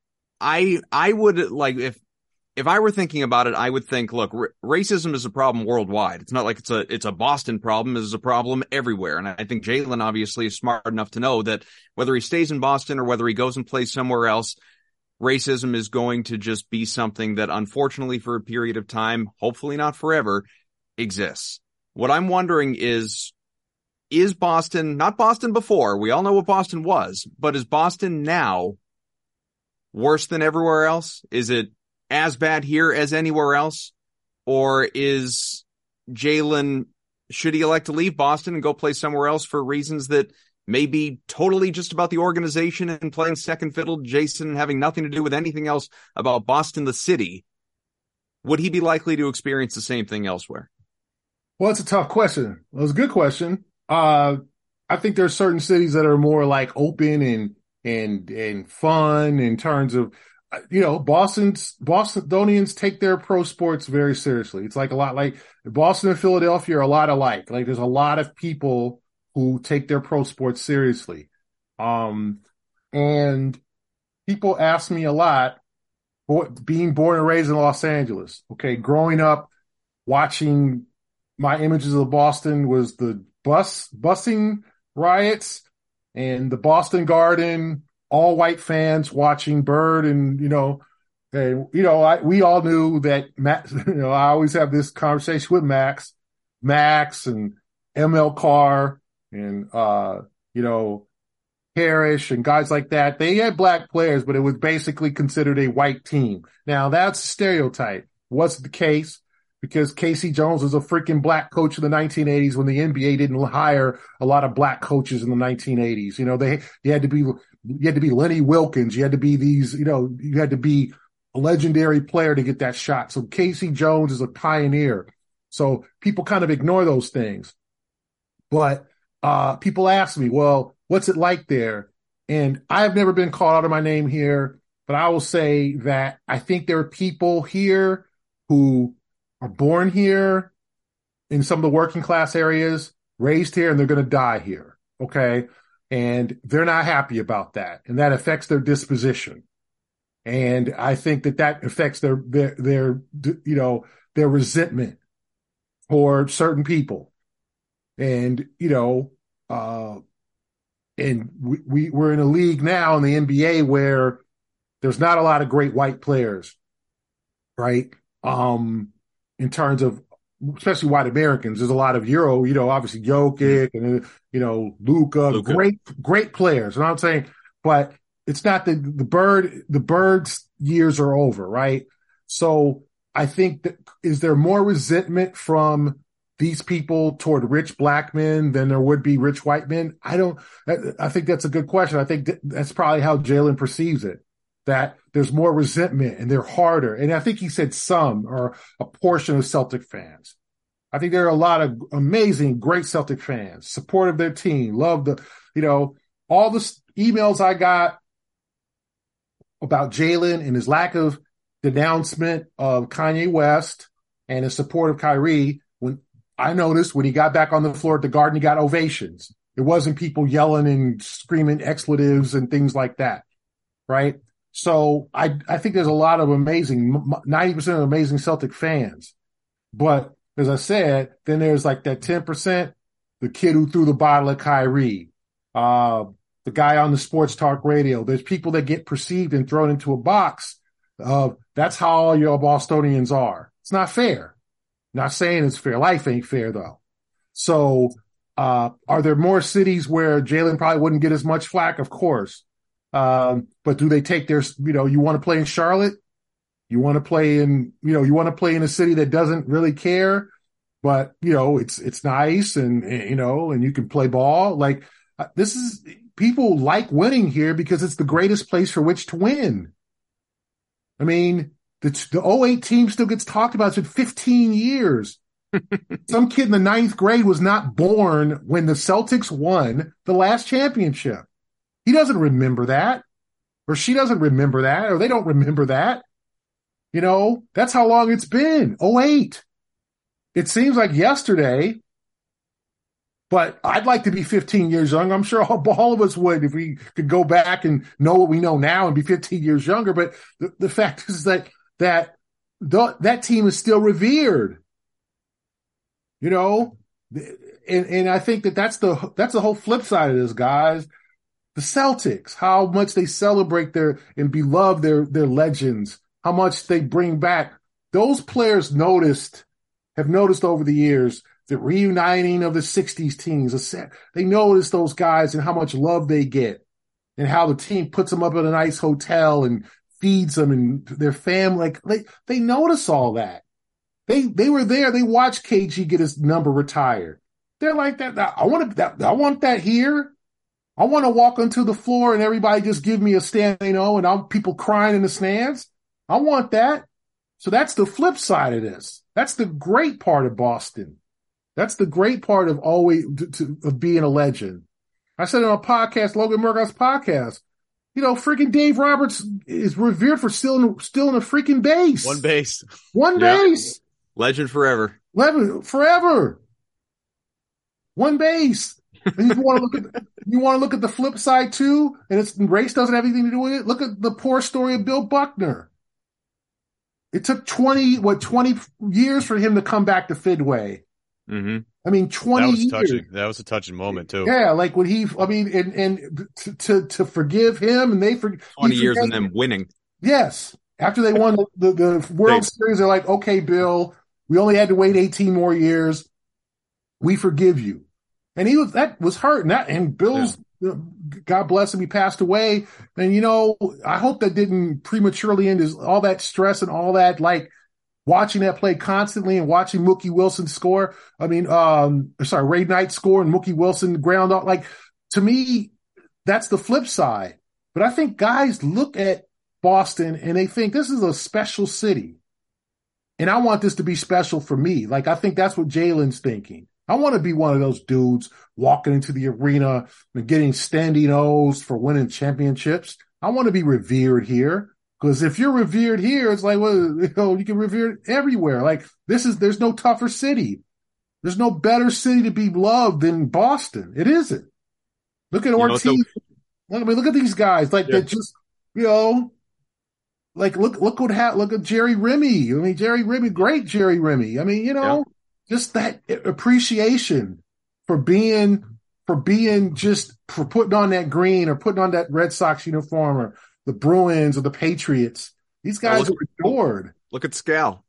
I, I would like, if, if I were thinking about it, I would think, look, r- racism is a problem worldwide. It's not like it's a, it's a Boston problem. It's a problem everywhere. And I think Jalen obviously is smart enough to know that whether he stays in Boston or whether he goes and plays somewhere else, racism is going to just be something that, unfortunately, for a period of time, hopefully not forever, exists. What I'm wondering is, is Boston, not Boston before, we all know what Boston was, but is Boston now worse than everywhere else? Is it as bad here as anywhere else? Or is Jalen, should he elect to leave Boston and go play somewhere else for reasons that may be totally just about the organization and playing second fiddle to Jason, having nothing to do with anything else about Boston, the city? Would he be likely to experience the same thing elsewhere? Well, it's a tough question. It was a good question. Uh, I think there's certain cities that are more like open and, and, and fun in terms of, you know, Boston's Bostonians take their pro sports very seriously. It's like a lot like Boston and Philadelphia are a lot alike. Like there's a lot of people who take their pro sports seriously. Um, and people ask me a lot, being born and raised in Los Angeles. Okay. Growing up, watching my images of Boston was the bus busing riots and the Boston Garden, all white fans watching Bird, and, you know, and, you know, I, we all knew that Max, you know, I always have this conversation with Max, Max and M L Carr and, uh, you know, Parrish and guys like that. They had black players, but it was basically considered a white team. Now that's a stereotype. Wasn't the case. because Casey Jones was a freaking black coach in the nineteen eighties when the N B A didn't hire a lot of black coaches in the nineteen eighties. You know, they, you had to be, you had to be Lenny Wilkins. You had to be these, you know, you had to be a legendary player to get that shot. So Casey Jones is a pioneer. So people kind of ignore those things. But, uh, people ask me, well, what's it like there? And I've never been called out of my name here, but I will say that I think there are people here who are born here in some of the working class areas, raised here, and they're going to die here. Okay. And they're not happy about that. And that affects their disposition. And I think that that affects their, their, their, you know, their resentment toward certain people. And, you know, uh, and we, we, we're in a league now in the N B A where there's not a lot of great white players, right? Um, in terms of, especially white Americans, there's a lot of Euro, you know, obviously Jokic and, you know, Luka, Luka. great, great players. You know what I'm saying? But it's not the, the bird, the bird's years are over, right? So I think that, is there more resentment from these people toward rich black men than there would be rich white men? I don't, I think that's a good question. I think that that's probably how Jalen perceives it, that there's more resentment and they're harder. And I think he said some or a portion of Celtic fans. I think there are a lot of amazing, great Celtic fans, supportive of their team, love the, you know, all the emails I got about Jalen and his lack of denouncement of Kanye West and his support of Kyrie. When I noticed when he got back on the floor at the Garden, he got ovations. It wasn't people yelling and screaming expletives and things like that, right? So I I think there's a lot of amazing, ninety percent of amazing Celtic fans. But as I said, then there's like that ten percent, the kid who threw the bottle at Kyrie, uh, the guy on the sports talk radio. There's people that get perceived and thrown into a box of that's how all your Bostonians are. It's not fair. Not saying it's fair. Life ain't fair though. So uh, are there more cities where Jalen probably wouldn't get as much flack? Of course. Um, but do they take their, you know, you want to play in Charlotte? You want to play in, you know, you want to play in a city that doesn't really care, but you know, it's, it's nice and, you know, and you can play ball. Like uh, this is, people like winning here because it's the greatest place for which to win. I mean, the, the oh eight team still gets talked about. It's been fifteen years. Some kid in the ninth grade was not born when the Celtics won the last championship. He doesn't remember that, or she doesn't remember that, or they don't remember that. You know, that's how long it's been. oh eight. It seems like yesterday, but I'd like to be fifteen years young. I'm sure all, all of us would if we could go back and know what we know now and be fifteen years younger. But the, the fact is that that the, that team is still revered. You know, and, and I think that that's the that's the whole flip side of this, guys. The Celtics, how much they celebrate their and beloved their their legends, how much they bring back. Those players noticed, have noticed over the years, the reuniting of the sixties teams. They noticed those guys and how much love they get and how the team puts them up in a nice hotel and feeds them and their family. Like they, they notice all that. They, they were there. They watched K G get his number retired. They're like that. I want that. I want that here. I want to walk onto the floor and everybody just give me a standing O and I'm people crying in the stands. I want that. So that's the flip side of this. That's the great part of Boston. That's the great part of always to, to, of being a legend. I said on a podcast, Logan Murgaugh's podcast, you know, freaking Dave Roberts is revered for stealing, stealing a freaking base. One base. One yeah. base. Legend forever. Legend forever. One base. And you want to look at you want to look at the flip side too, and it's race doesn't have anything to do with it. Look at the poor story of Bill Buckner. It took twenty what twenty years for him to come back to Fidway. Mm-hmm. I mean, twenty that was years. Touching. That was a touching moment too. Yeah, like when he, I mean, and and to to, to forgive him, and they forgive twenty years and them winning. Yes, after they won the, the, the World Thanks. Series, they're like, okay, Bill, we only had to wait eighteen more years. We forgive you. And he was, that was hurt. And, that, and Bill's, yeah. God bless him, he passed away. And, you know, I hope that didn't prematurely end his, all that stress and all that, like, watching that play constantly and watching Mookie Wilson score. I mean, um, sorry, Ray Knight score and Mookie Wilson ground out. Like, to me, that's the flip side. But I think guys look at Boston and they think this is a special city. And I want this to be special for me. Like, I think that's what Jalen's thinking. I want to be one of those dudes walking into the arena and getting standing O's for winning championships. I want to be revered here. Because if you're revered here, it's like, well, you know, you can revere everywhere. Like, this is, there's no tougher city. There's no better city to be loved than Boston. It isn't. Look at Ortiz. You know, so, I mean, look at these guys. Like, yeah. That just, you know, like, look, look what happened. Look at Jerry Remy. I mean, Jerry Remy, great Jerry Remy. I mean, you know, yeah. Just that appreciation for being, for being just, for putting on that green or putting on that Red Sox uniform or the Bruins or the Patriots. These guys oh, are adored. Look at Scal.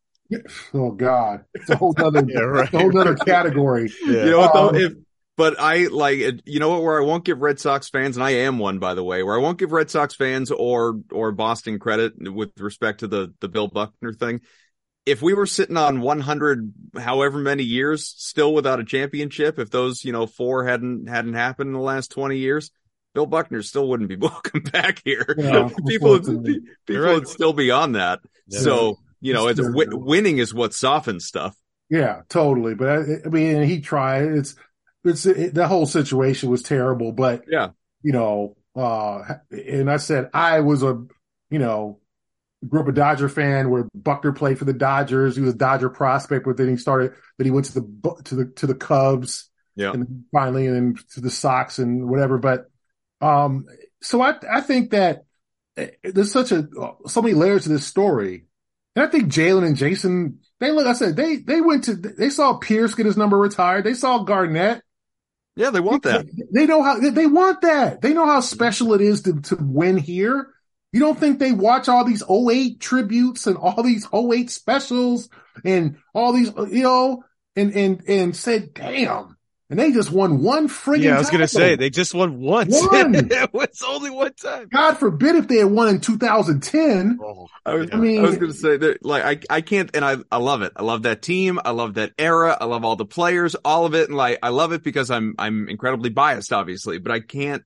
Oh God, it's a whole other, yeah, right, a whole other right. category. Yeah. You know what though? Um, if, but I like, you know what? Where I won't give Red Sox fans, and I am one by the way, where I won't give Red Sox fans or or Boston credit with respect to the the Bill Buckner thing. If we were sitting on one hundred, however many years, still without a championship, if those you know four hadn't hadn't happened in the last twenty years. Bill Buckner still wouldn't be welcome back here. Yeah, people would, people right. would still be on that. Yeah. So, you know, it's a, w- winning is what softens stuff. Yeah, totally. But I, I mean, he tried. It's, it's, it, the whole situation was terrible. But, yeah, you know, uh, and I said I was a, you know, grew up a Dodger fan where Buckner played for the Dodgers. He was a Dodger prospect, but then he started, then he went to the, to the, to the Cubs. Yeah. And finally, and then to the Sox and whatever. But, Um, so I, I think that there's such a, so many layers to this story. And I think Jalen and Jason, they, like I said, they, they went to, they saw Pierce get his number retired. They saw Garnett. Yeah, they want that. They, they know how, they want that. They know how special it is to, to win here. You don't think they watch all these oh eight tributes and all these oh eight specials and all these, you know, and, and, and said, damn. And they just won one friggin' Yeah, I was going to title. say, they just won once. One. It was only one time. God forbid if they had won in two thousand ten. Oh, I, was, I mean, I was going to say that, like, I, I can't, and I, I love it. I love that team. I love that era. I love all the players, all of it. And like, I love it because I'm, I'm incredibly biased, obviously, but I can't,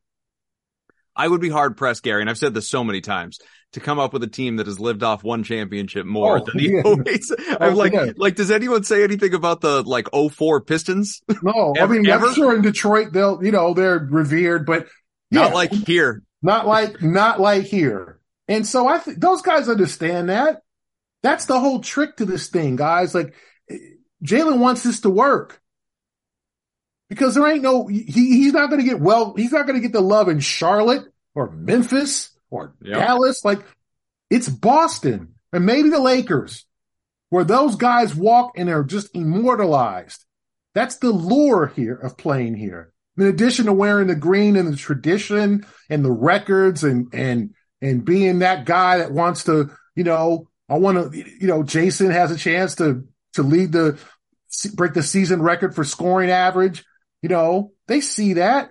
I would be hard pressed, Gary. And I've said this so many times to come up with a team that has lived off one championship more oh, than the yeah. oh eight. I'm oh, like, yeah. like, does anyone say anything about the like oh four Pistons? No, ever, I mean, ever? I'm sure in Detroit, they'll, you know, they're revered, but yeah, not like here, not like, not like here. And so I think those guys understand that. That's the whole trick to this thing, guys. Like Jalen wants this to work because there ain't no, he, he's not going to get well, he's not going to get the love in Charlotte or Memphis or yep. Dallas. Like it's Boston and maybe the Lakers where those guys walk and are just immortalized. That's the lure here of playing here. In addition to wearing the green and the tradition and the records and, and, and being that guy that wants to, you know, I want to, you know, Jason has a chance to, to lead the, break the season record for scoring average. You know, they see that.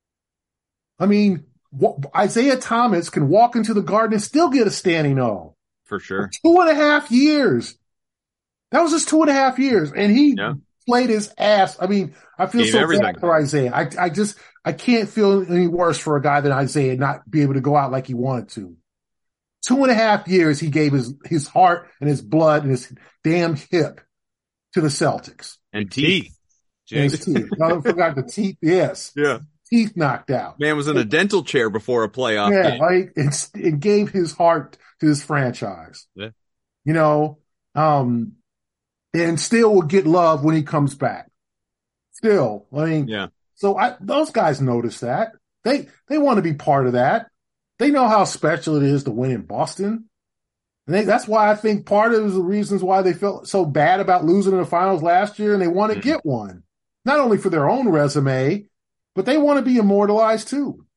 I mean, Isaiah Thomas can walk into the Garden and still get a standing O. For sure. For two and a half years. That was just two and a half years. And he yeah. played his ass. I mean, I feel Gave so everything. bad for Isaiah. I, I just, I can't feel any worse for a guy than Isaiah not be able to go out like he wanted to. Two and a half years he gave his, his heart and his blood and his damn hip to the Celtics. And teeth. And his teeth. I forgot the teeth. Yes. Yeah. Teeth knocked out. Man was in a dental chair before a playoff yeah, game. Like it, it gave his heart to this franchise. Yeah. You know, um, and still will get love when he comes back. Still, I mean, yeah. So I, those guys notice that they they want to be part of that. They know how special it is to win in Boston. And they, that's why I think part of the reasons why they felt so bad about losing in the finals last year, and they want to mm-hmm. get one, not only for their own resume, but they want to be immortalized too.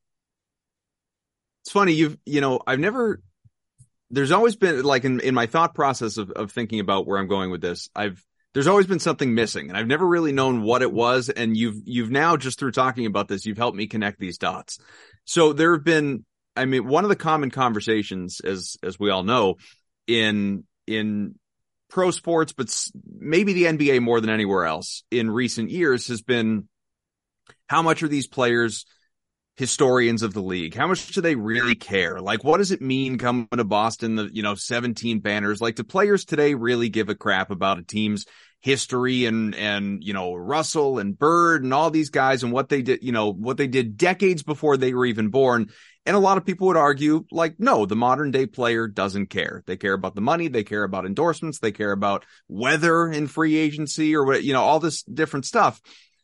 It's funny, you've, you know, I've never, there's always been like in, in my thought process of, of thinking about where I'm going with this, I've, there's always been something missing and I've never really known what it was. And you've, you've now just through talking about this, you've helped me connect these dots. So there have been, I mean, one of the common conversations, as, as we all know, in, in pro sports, but maybe the N B A more than anywhere else in recent years has been how much are these players historians of the league? How much do they really care? Like, what does it mean coming to Boston, the, you know, seventeen banners? Like, do players today really give a crap about a team's history and, and, you know, Russell and Bird and all these guys and what they did, you know, what they did decades before they were even born? And a lot of people would argue, like, no, the modern day player doesn't care. They care about the money. They care about endorsements. They care about weather in free agency or what, you know, all this different stuff.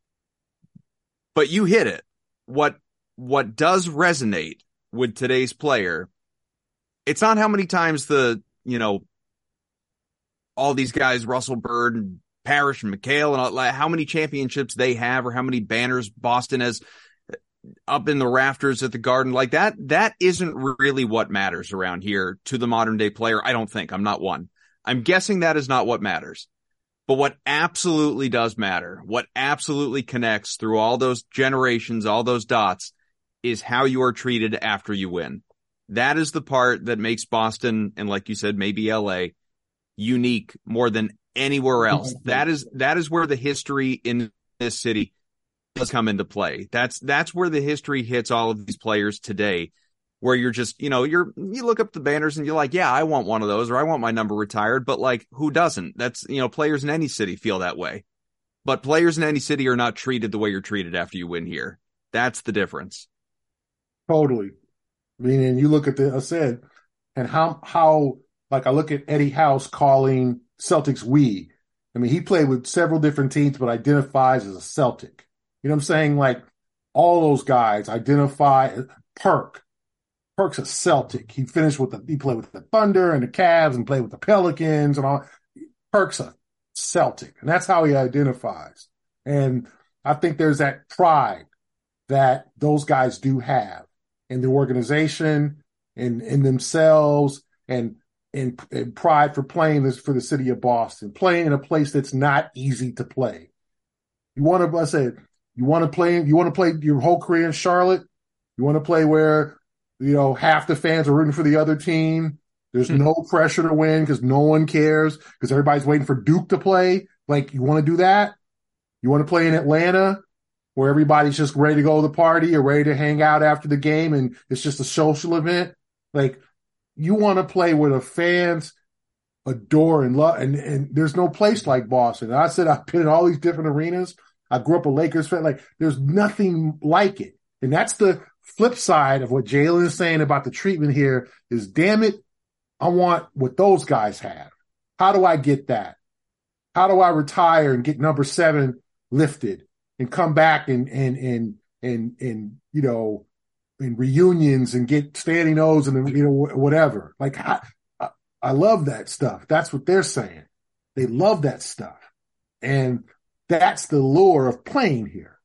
But you hit it. What, what does resonate with today's player, it's not how many times the, you know, all these guys, Russell Bird and Parrish and McHale and all, how many championships they have or how many banners Boston has up in the rafters at the Garden. Like that, that isn't really what matters around here to the modern day player. I don't think. I'm not one. I'm guessing that is not what matters. But what absolutely does matter, what absolutely connects through all those generations, all those dots, is how you are treated after you win. That is the part that makes Boston, and like you said, maybe L A, unique more than anywhere else. That is, that is where the history in this city does come into play. That's, that's where the history hits all of these players today, where you're just, you know, you're, you look up the banners and you're like, yeah, I want one of those, or I want my number retired. But like, who doesn't? That's, you know, players in any city feel that way, but players in any city are not treated the way you're treated after you win here. That's the difference. Totally. I mean, and you look at the, I said, and how, how, like I look at Eddie House calling Celtics we. I mean, he played with several different teams, but identifies as a Celtic. You know what I'm saying? Like all those guys identify. Perk. Perk's a Celtic. He finished with the, he played with the Thunder and the Cavs and played with the Pelicans and all. Perk's a Celtic. And that's how he identifies. And I think there's that pride that those guys do have in the organization and in themselves and, and, and pride for playing this for the city of Boston, playing in a place that's not easy to play. You want to, I said, you want to play, you want to play your whole career in Charlotte. You want to play where, you know, half the fans are rooting for the other team. There's hmm. no pressure to win because no one cares because everybody's waiting for Duke to play. Like, you want to do that? You want to play in Atlanta where everybody's just ready to go to the party or ready to hang out after the game and it's just a social event? Like, you want to play where the fans adore and love, and, and there's no place like Boston. And I said I've been in all these different arenas. I grew up a Lakers fan. Like, there's nothing like it. And that's the flip side of what Jalen is saying about the treatment here is, damn it, I want what those guys have. How do I get that? How do I retire and get number seven lifted and come back and, and, and, and, and, you know, in reunions and get standing O's and, you know, whatever. Like, I, I, I love that stuff. That's what they're saying. They love that stuff. And that's the lure of playing here.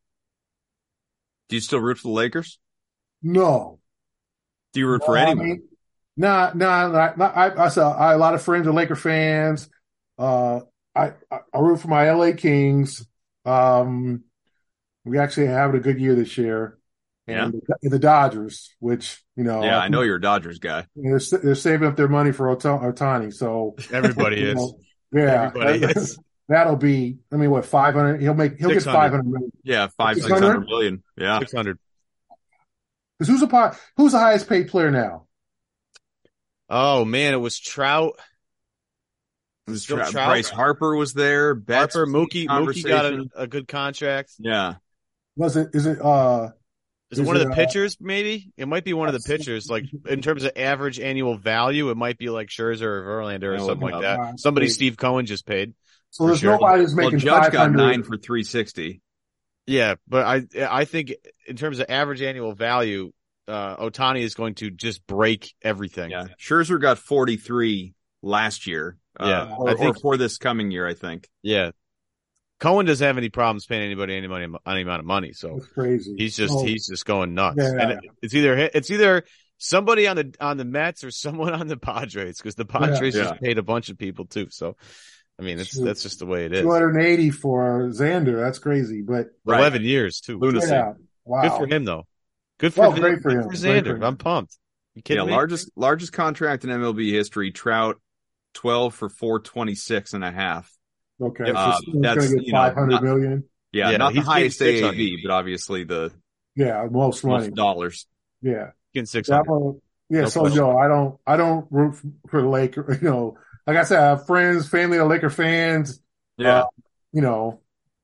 Do you still root for the Lakers? No. Do you root no, for anyone? I mean, nah, nah, nah, nah I, I saw I, a lot of friends are Laker fans. Uh, I, I, I root for my L A Kings. Um, we actually having a good year this year. And yeah. the, the Dodgers, which, you know. Yeah, I, I know you're a Dodgers guy. They're, they're saving up their money for Ohtani. So everybody is. Know, yeah. Everybody that, is. That'll be, I mean, what, five hundred? He'll make, he'll get five hundred million. Yeah, five, six hundred million. Yeah. six hundred. Because who's the, who's the highest paid player now? Oh, man, it was Trout. It was Trout. Trout. Bryce Harper was there. Betts Harper, Mookie, Mookie got a, a good contract. Yeah. Was it, is it, uh, Is, is it one it, of the pitchers, uh, maybe? It might be one of the pitchers. Like, in terms of average annual value, it might be like Scherzer or Verlander or something like that. Right. Somebody paid. Steve Cohen just paid. So there's sure. nobody who's making well, Judge got nine for three sixty. Yeah, but I I think in terms of average annual value, uh, Ohtani is going to just break everything. Yeah, Scherzer got forty-three last year. Yeah, uh, or, I think, or for this coming year, I think. Yeah. Cohen doesn't have any problems paying anybody any money, any amount of money. So that's crazy. He's just, oh. he's just going nuts. Yeah. And it's either, it's either somebody on the, on the Mets or someone on the Padres, because the Padres yeah. just yeah. paid a bunch of people too. So, I mean, it's, that's just the way it is. two hundred eighty for Xander. That's crazy, but eleven right. years too. Lunacy. Yeah. Wow. Good for him though. Good for well, him. Great for Good him. for Xander. For him. I'm pumped. You kidding yeah, me? largest, largest contract in M L B history. Trout twelve for four twenty-six and a half. Okay, Uh, so he's that's, going to get you know, five hundred not- million. Yeah, Yeah, not the he's getting highest six A A hundred. V, but obviously the Yeah, most money. most dollars. Yeah, Getting six yeah, hundred. well, yeah. No so question. no, I don't. I don't root for the Lakers. You know, like I said, I have friends, family of Laker fans. Yeah. Uh, you know,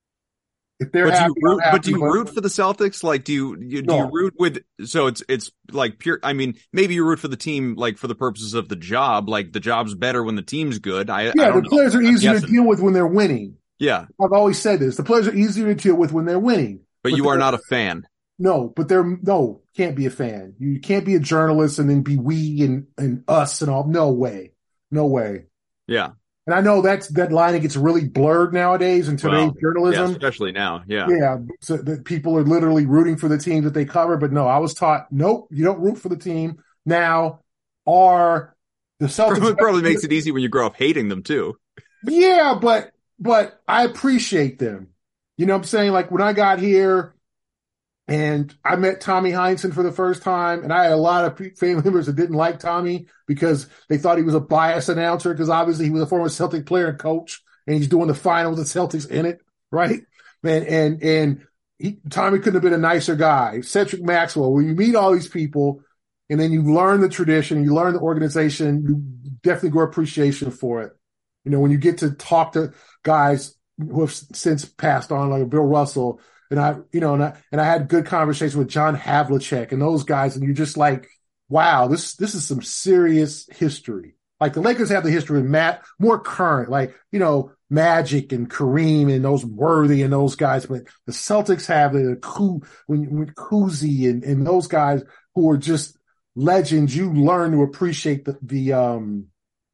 if they're But do happy, you root, I'm but do happy, you root for the Celtics? Like, do you, you do you No. root with, so it's, it's like pure, I mean, maybe you root for the team, like for the purposes of the job, like the job's better when the team's good. I, I Yeah, don't the know. players are I'm easier to guessing. deal with when they're winning. Yeah, I've always said this. The players are easier to deal with when they're winning. but you are they're- not a fan. No, but they're no, can't be a fan. You can't be a journalist and then be we and, and us and all. No way. No way. Yeah. And I know that's that line gets really blurred nowadays in today's Well, yeah, journalism. especially now. Yeah. Yeah, so that people are literally rooting for the team that they cover. But no, I was taught, nope, you don't root for the team. Now, are the Celtics It probably makes it easy when you grow up hating them too. Yeah, but but I appreciate them. You know what I'm saying? Like when I got here and I met Tommy Heinsohn for the first time, and I had a lot of pe- family members that didn't like Tommy because they thought he was a biased announcer because obviously he was a former Celtic player and coach, and he's doing the final with the Celtics in it, right? And and and he, Tommy couldn't have been a nicer guy. Cedric Maxwell, when you meet all these people and then you learn the tradition, you learn the organization, you definitely grow appreciation for it. You know, when you get to talk to guys who have since passed on, like Bill Russell, and I, you know, and I, and I had good conversation with John Havlicek and those guys, and you're just like, wow, this this is some serious history. Like the Lakers have the history of Matt, more current, like, you know, Magic and Kareem and those Worthy and those guys, but the Celtics have the Ku, when, when Kuzi and, and those guys who are just legends. You learn to appreciate the the um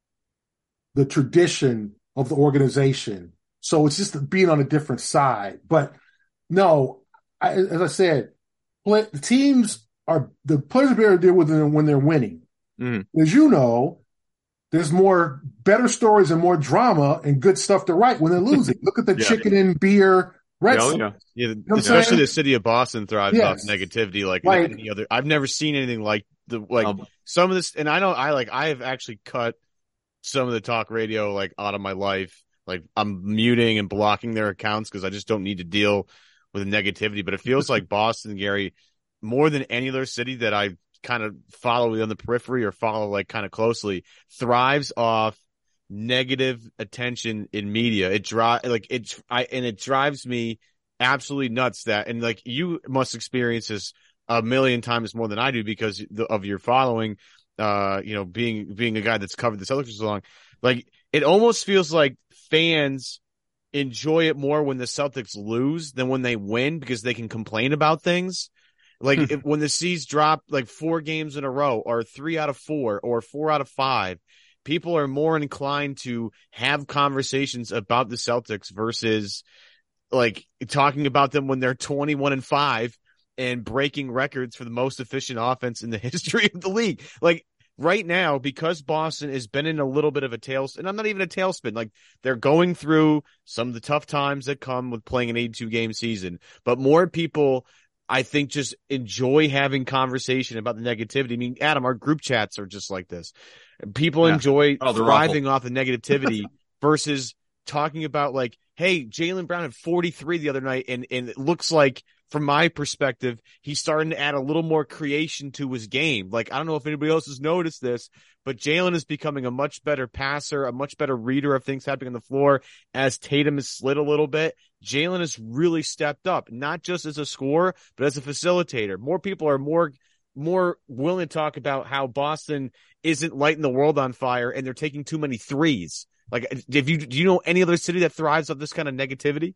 the tradition of the organization. So it's just being on a different side. But no, I, as I said, play, the teams are the players are better to deal with them when they're winning. Mm. As you know, there's more better stories and more drama and good stuff to write when they're losing. Look at the Yeah. chicken and beer Red Yeah, oh, Sox. yeah. Yeah, what I'm especially saying? the city of Boston thrives Yes. off negativity like, Like- any other. I've never seen anything like the like Um, some of this, and I don't. I like. I have actually cut some of the talk radio like out of my life. Like I'm muting and blocking their accounts because I just don't need to deal with the negativity. But it feels like Boston, Gary, more than any other city that I kind of follow on the periphery or follow like kind of closely, thrives off negative attention in media. It drive like it. I and it drives me absolutely nuts that, and like you must experience this a million times more than I do because of your following, uh, you know, being, being a guy that's covered the Celtics for so long. Like it almost feels like fans enjoy it more when the Celtics lose than when they win because they can complain about things. Like if, when the C's drop like four games in a row or three out of four or four out of five, people are more inclined to have conversations about the Celtics versus like talking about them when they're twenty-one and five and breaking records for the most efficient offense in the history of the league. Like right now, because Boston has been in a little bit of a tailspin, and I'm not even a tailspin, like they're going through some of the tough times that come with playing an eighty-two game season, but more people, I think, just enjoy having conversation about the negativity. I mean, Adam, our group chats are just like this. People Yeah. enjoy Oh, they're thriving off the negativity versus talking about like, hey, Jaylen Brown had forty-three the other night, and, and it looks like, from my perspective, he's starting to add a little more creation to his game. Like, I don't know if anybody else has noticed this, but Jaylen is becoming a much better passer, a much better reader of things happening on the floor as Tatum has slid a little bit. Jaylen has really stepped up, not just as a scorer, but as a facilitator. More people are more, more willing to talk about how Boston isn't lighting the world on fire and they're taking too many threes. Like, if you, do you know any other city that thrives off this kind of negativity?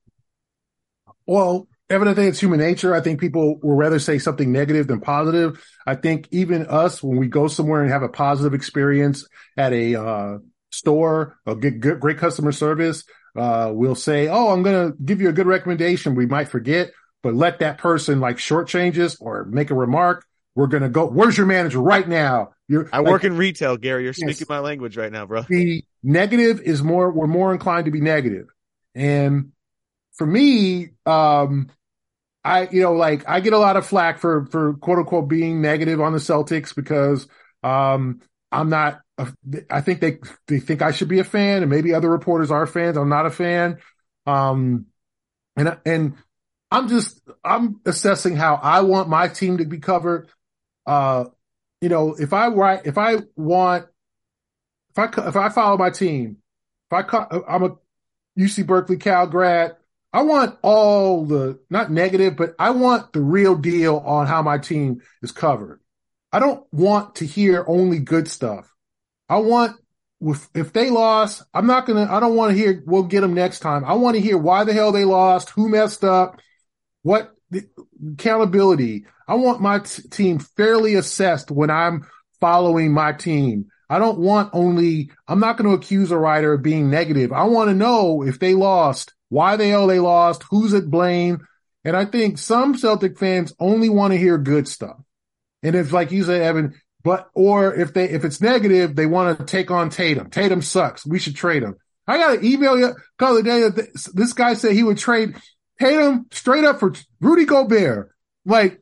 Well, evidently it's human nature. I think people will rather say something negative than positive. I think even us, when we go somewhere and have a positive experience at a uh, store or get good, great customer service, uh, we'll say, oh, I'm going to give you a good recommendation. We might forget, but let that person like shortchange us or make a remark. We're going to go, where's your manager right now? You're, I like, work in retail, Gary. You're Yes. speaking my language right now, bro. the negative is more, we're more inclined to be negative. And for me, um, I, you know, like I get a lot of flack for, for quote unquote being negative on the Celtics because, um, I'm not, a, I think they, they think I should be a fan, and maybe other reporters are fans. I'm not a fan. Um, and, and I'm just, I'm assessing how I want my team to be covered. Uh, you know, if I write, if I want, if I, if I follow my team, if I, I'm a U C Berkeley Cal grad, I want all the, not negative, but I want the real deal on how my team is covered. I don't want to hear only good stuff. I want, if, if they lost, I'm not going to, I don't want to hear, we'll get them next time. I want to hear why the hell they lost, who messed up, what the accountability. I want my t- team fairly assessed when I'm following my team. I don't want only, I'm not going to accuse a writer of being negative. I want to know if they lost, why the hell they lost, who's at blame. And I think some Celtic fans only want to hear good stuff. And if, like you said, Evan, but, or if they, if it's negative, they want to take on Tatum. Tatum sucks. We should trade him. I got an email a couple of days. This guy said he would trade Tatum straight up for Rudy Gobert. Like,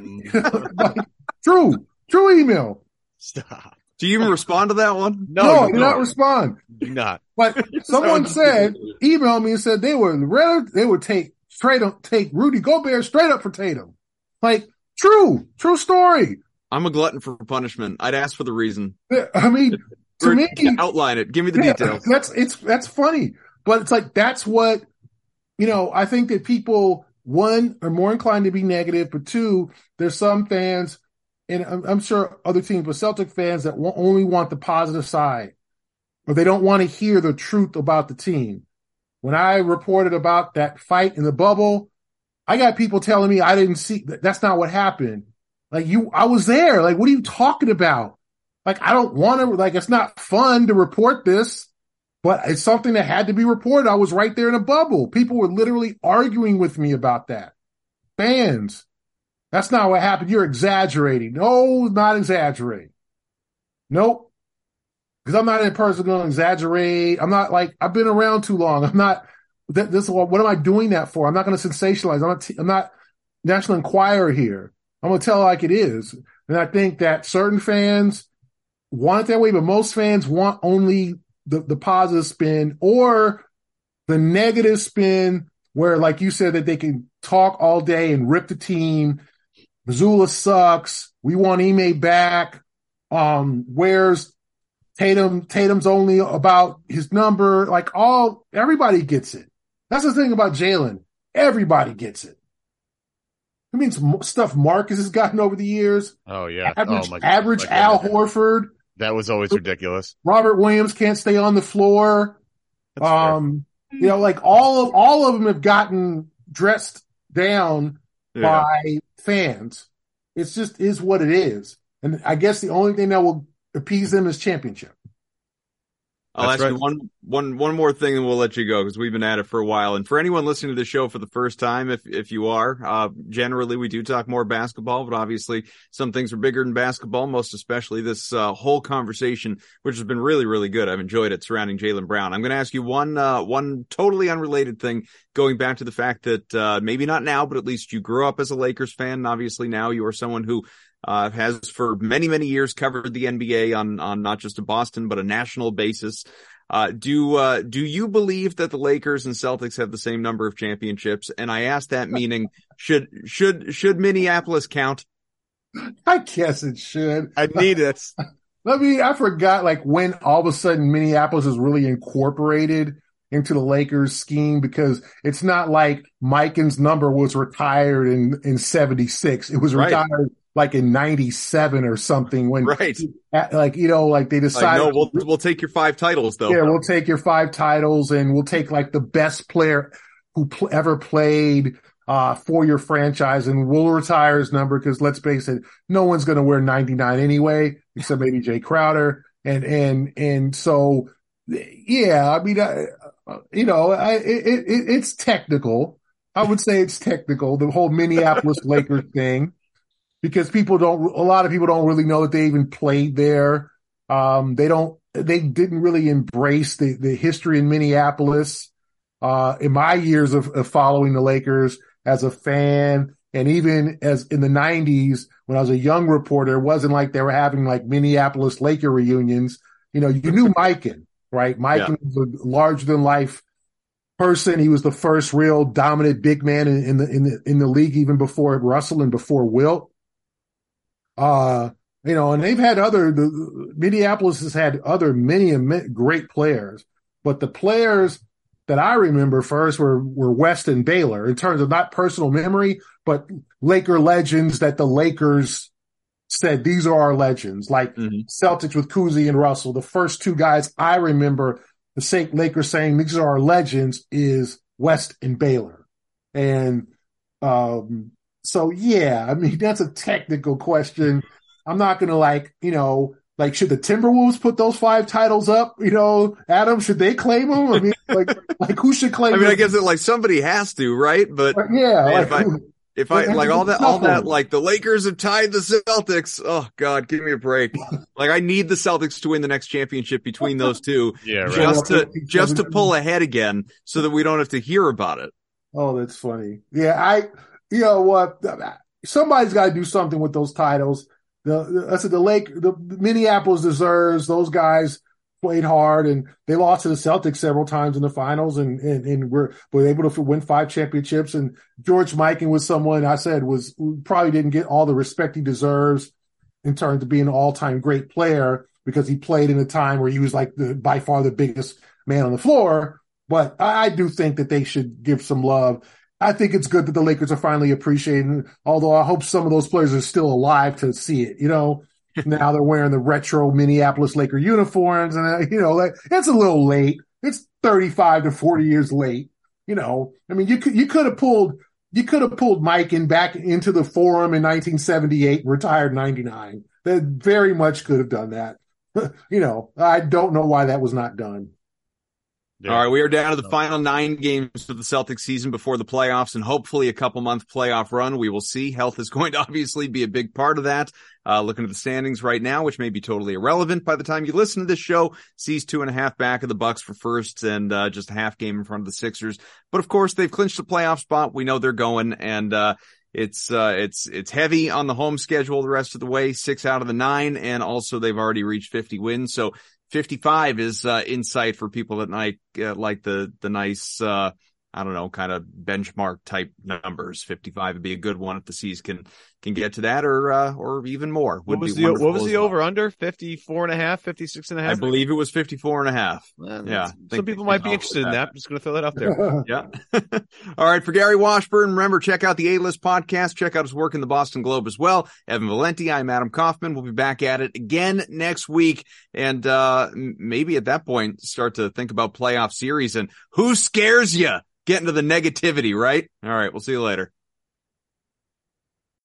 like true, true email. Stop. Do you even respond to that one? No, no, I did no. not respond. Do not. But someone said, emailed me and said they would rather, they would take straight up, take Rudy Gobert straight up for Tatum. Like, true, true story. I'm a glutton for punishment. I'd ask for the reason. I mean, to or, me, outline it. Give me the yeah, details. That's, it's, that's funny, but it's like, that's what, you know, I think that people, one, are more inclined to be negative, but two, there's some fans, and I'm, I'm sure other teams, but Celtic fans that w- only want the positive side, or they don't want to hear the truth about the team. When I reported about that fight in the bubble, I got people telling me I didn't see, that's not what happened. Like you, I was there. Like, what are you talking about? Like, I don't want to, like, it's not fun to report this, but it's something that had to be reported. I was right there in a bubble. People were literally arguing with me about that. Fans. That's not what happened. You're exaggerating. No, not exaggerating. Nope. Because I'm not in person going to exaggerate. I'm not like, I've been around too long. I'm not, this is what, what am I doing that for? I'm not going to sensationalize. I'm not, I'm not National Enquirer here. I'm going to tell it like it is. And I think that certain fans want it that way, but most fans want only the, the positive spin or the negative spin where, like you said, that they can talk all day and rip the team. Missoula sucks. We want Ime back. Um, where's Tatum? Tatum's only about his number. Like all, everybody gets it. That's the thing about Jalen. Everybody gets it. I mean, stuff Marcus has gotten over the years. Oh yeah. Average, oh, my average my Al goodness. Horford. That was always ridiculous. Robert Williams can't stay on the floor. That's um, fair. You know, like all of, all of them have gotten dressed down Yeah. by fans. It's just is what it is. And I guess the only thing that will appease them is championship. I'll That's ask right. you one, one, one more thing and we'll let you go because we've been at it for a while. And for anyone listening to the show for the first time, if, if you are, uh, generally we do talk more basketball, but obviously some things are bigger than basketball, most especially this, uh, whole conversation, which has been really, really good. I've enjoyed it surrounding Jaylen Brown. I'm going to ask you one, uh, one totally unrelated thing going back to the fact that, uh, maybe not now, but at least you grew up as a Lakers fan. And obviously now you are someone who, uh, has for many, many years covered the N B A on, on not just a Boston, but a national basis. Uh, do, uh, do you believe that the Lakers and Celtics have the same number of championships? And I ask that meaning, should, should, should Minneapolis count? I guess it should. I need it. Let me, I forgot like when all of a sudden Minneapolis is really incorporated into the Lakers scheme because it's not like Mikan's number was retired in, in seventy-six. It was Right. retired like in ninety-seven or something when, Right. like, you know, like they Like, decided. no, we'll, we'll take your five titles though. Yeah, we'll take your five titles and we'll take like the best player who pl- ever played uh, for your franchise and we'll retire his number because let's face it, no one's going to wear ninety-nine anyway, except maybe Jay Crowder. And, and, and so, yeah, I mean, I, you know, I, it, it, it's technical. I would say it's technical, the whole Minneapolis Lakers thing, because people don't, a lot of people don't really know that they even played there. Um, they don't, they didn't really embrace the, the history in Minneapolis. Uh, in my years of, of following the Lakers as a fan, And even as in the nineties, when I was a young reporter, it wasn't like they were having like Minneapolis Laker reunions. You know, you knew Mikan, right? Mikan yeah. was a larger than life person. He was the first real dominant big man in, in the in the in the league, even before Russell and before Wilt. Uh, you know, and they've had other. The, Minneapolis has had other many great players, but the players that I remember first were were West and Baylor in terms of not personal memory, but Laker legends that the Lakers said these are our legends, like mm-hmm. Celtics with Cousy and Russell. The first two guys I remember the Lakers saying these are our legends is West and Baylor. And um, so, yeah, I mean, that's a technical question. I'm not going to like, you know, like, should the Timberwolves put those five titles up? You know, Adam, should they claim them? I mean, like, like who should claim them? I mean, them? I guess it, like somebody has to, right? But, but yeah, man, like, if I, if I like all that, all that, like the Lakers have tied the Celtics. Oh God, give me a break. Like I need the Celtics to win the next championship between those two, yeah, right. just to just to pull ahead again, so that we don't have to hear about it. Oh, that's funny. Yeah, I, you know what? Somebody's got to do something with those titles. The, I said the Lake, the Minneapolis deserves. Those guys played hard, and they lost to the Celtics several times in the finals, and and, and were were able to win five championships. And George Mikan was someone I said was probably didn't get all the respect he deserves in terms of being an all time great player because he played in a time where he was like the by far the biggest man on the floor. But I, I do think that they should give some love. I think it's good that the Lakers are finally appreciating, although I hope some of those players are still alive to see it. You know, now they're wearing the retro Minneapolis Laker uniforms, and, uh, you know, like, it's a little late. It's thirty-five to forty years late. You know, I mean, you could, you could have pulled, you could have pulled Mikan back into the Forum in nineteen seventy-eight and retired in ninety-nine. They very much could have done that. You know, I don't know why that was not done. Yeah. All right, we are down to the final nine games of the Celtics season before the playoffs and hopefully a couple month playoff run. We will see. Health is going to obviously be a big part of that. Uh, looking at the standings right now, which may be totally irrelevant by the time you listen to this show, sees two and a half back of the Bucks for first and uh, just a half game in front of the Sixers. But of course, they've clinched the playoff spot. We know they're going, and uh it's uh it's it's heavy on the home schedule the rest of the way, six out of the nine, and also they've already reached fifty wins. So fifty-five is uh, in sight for people that like uh, like the the nice uh, I don't know, kind of benchmark type numbers. fifty-five would be a good one if the C's can can get to that, or uh, or even more. Would what was be the what was the well. over under? fifty-four and a half, fifty-six and a half? I believe it was fifty-four and a half. Well, yeah. Some people might be interested in that. I'm just going to throw that out there. Yeah. All right. For Gary Washburn, remember, check out the A-List podcast. Check out his work in the Boston Globe as well. Evan Valenti, I'm Adam Kaufman. We'll be back at it again next week. And uh maybe at that point, start to think about playoff series and who scares you? Get into the negativity, right? All right. We'll see you later.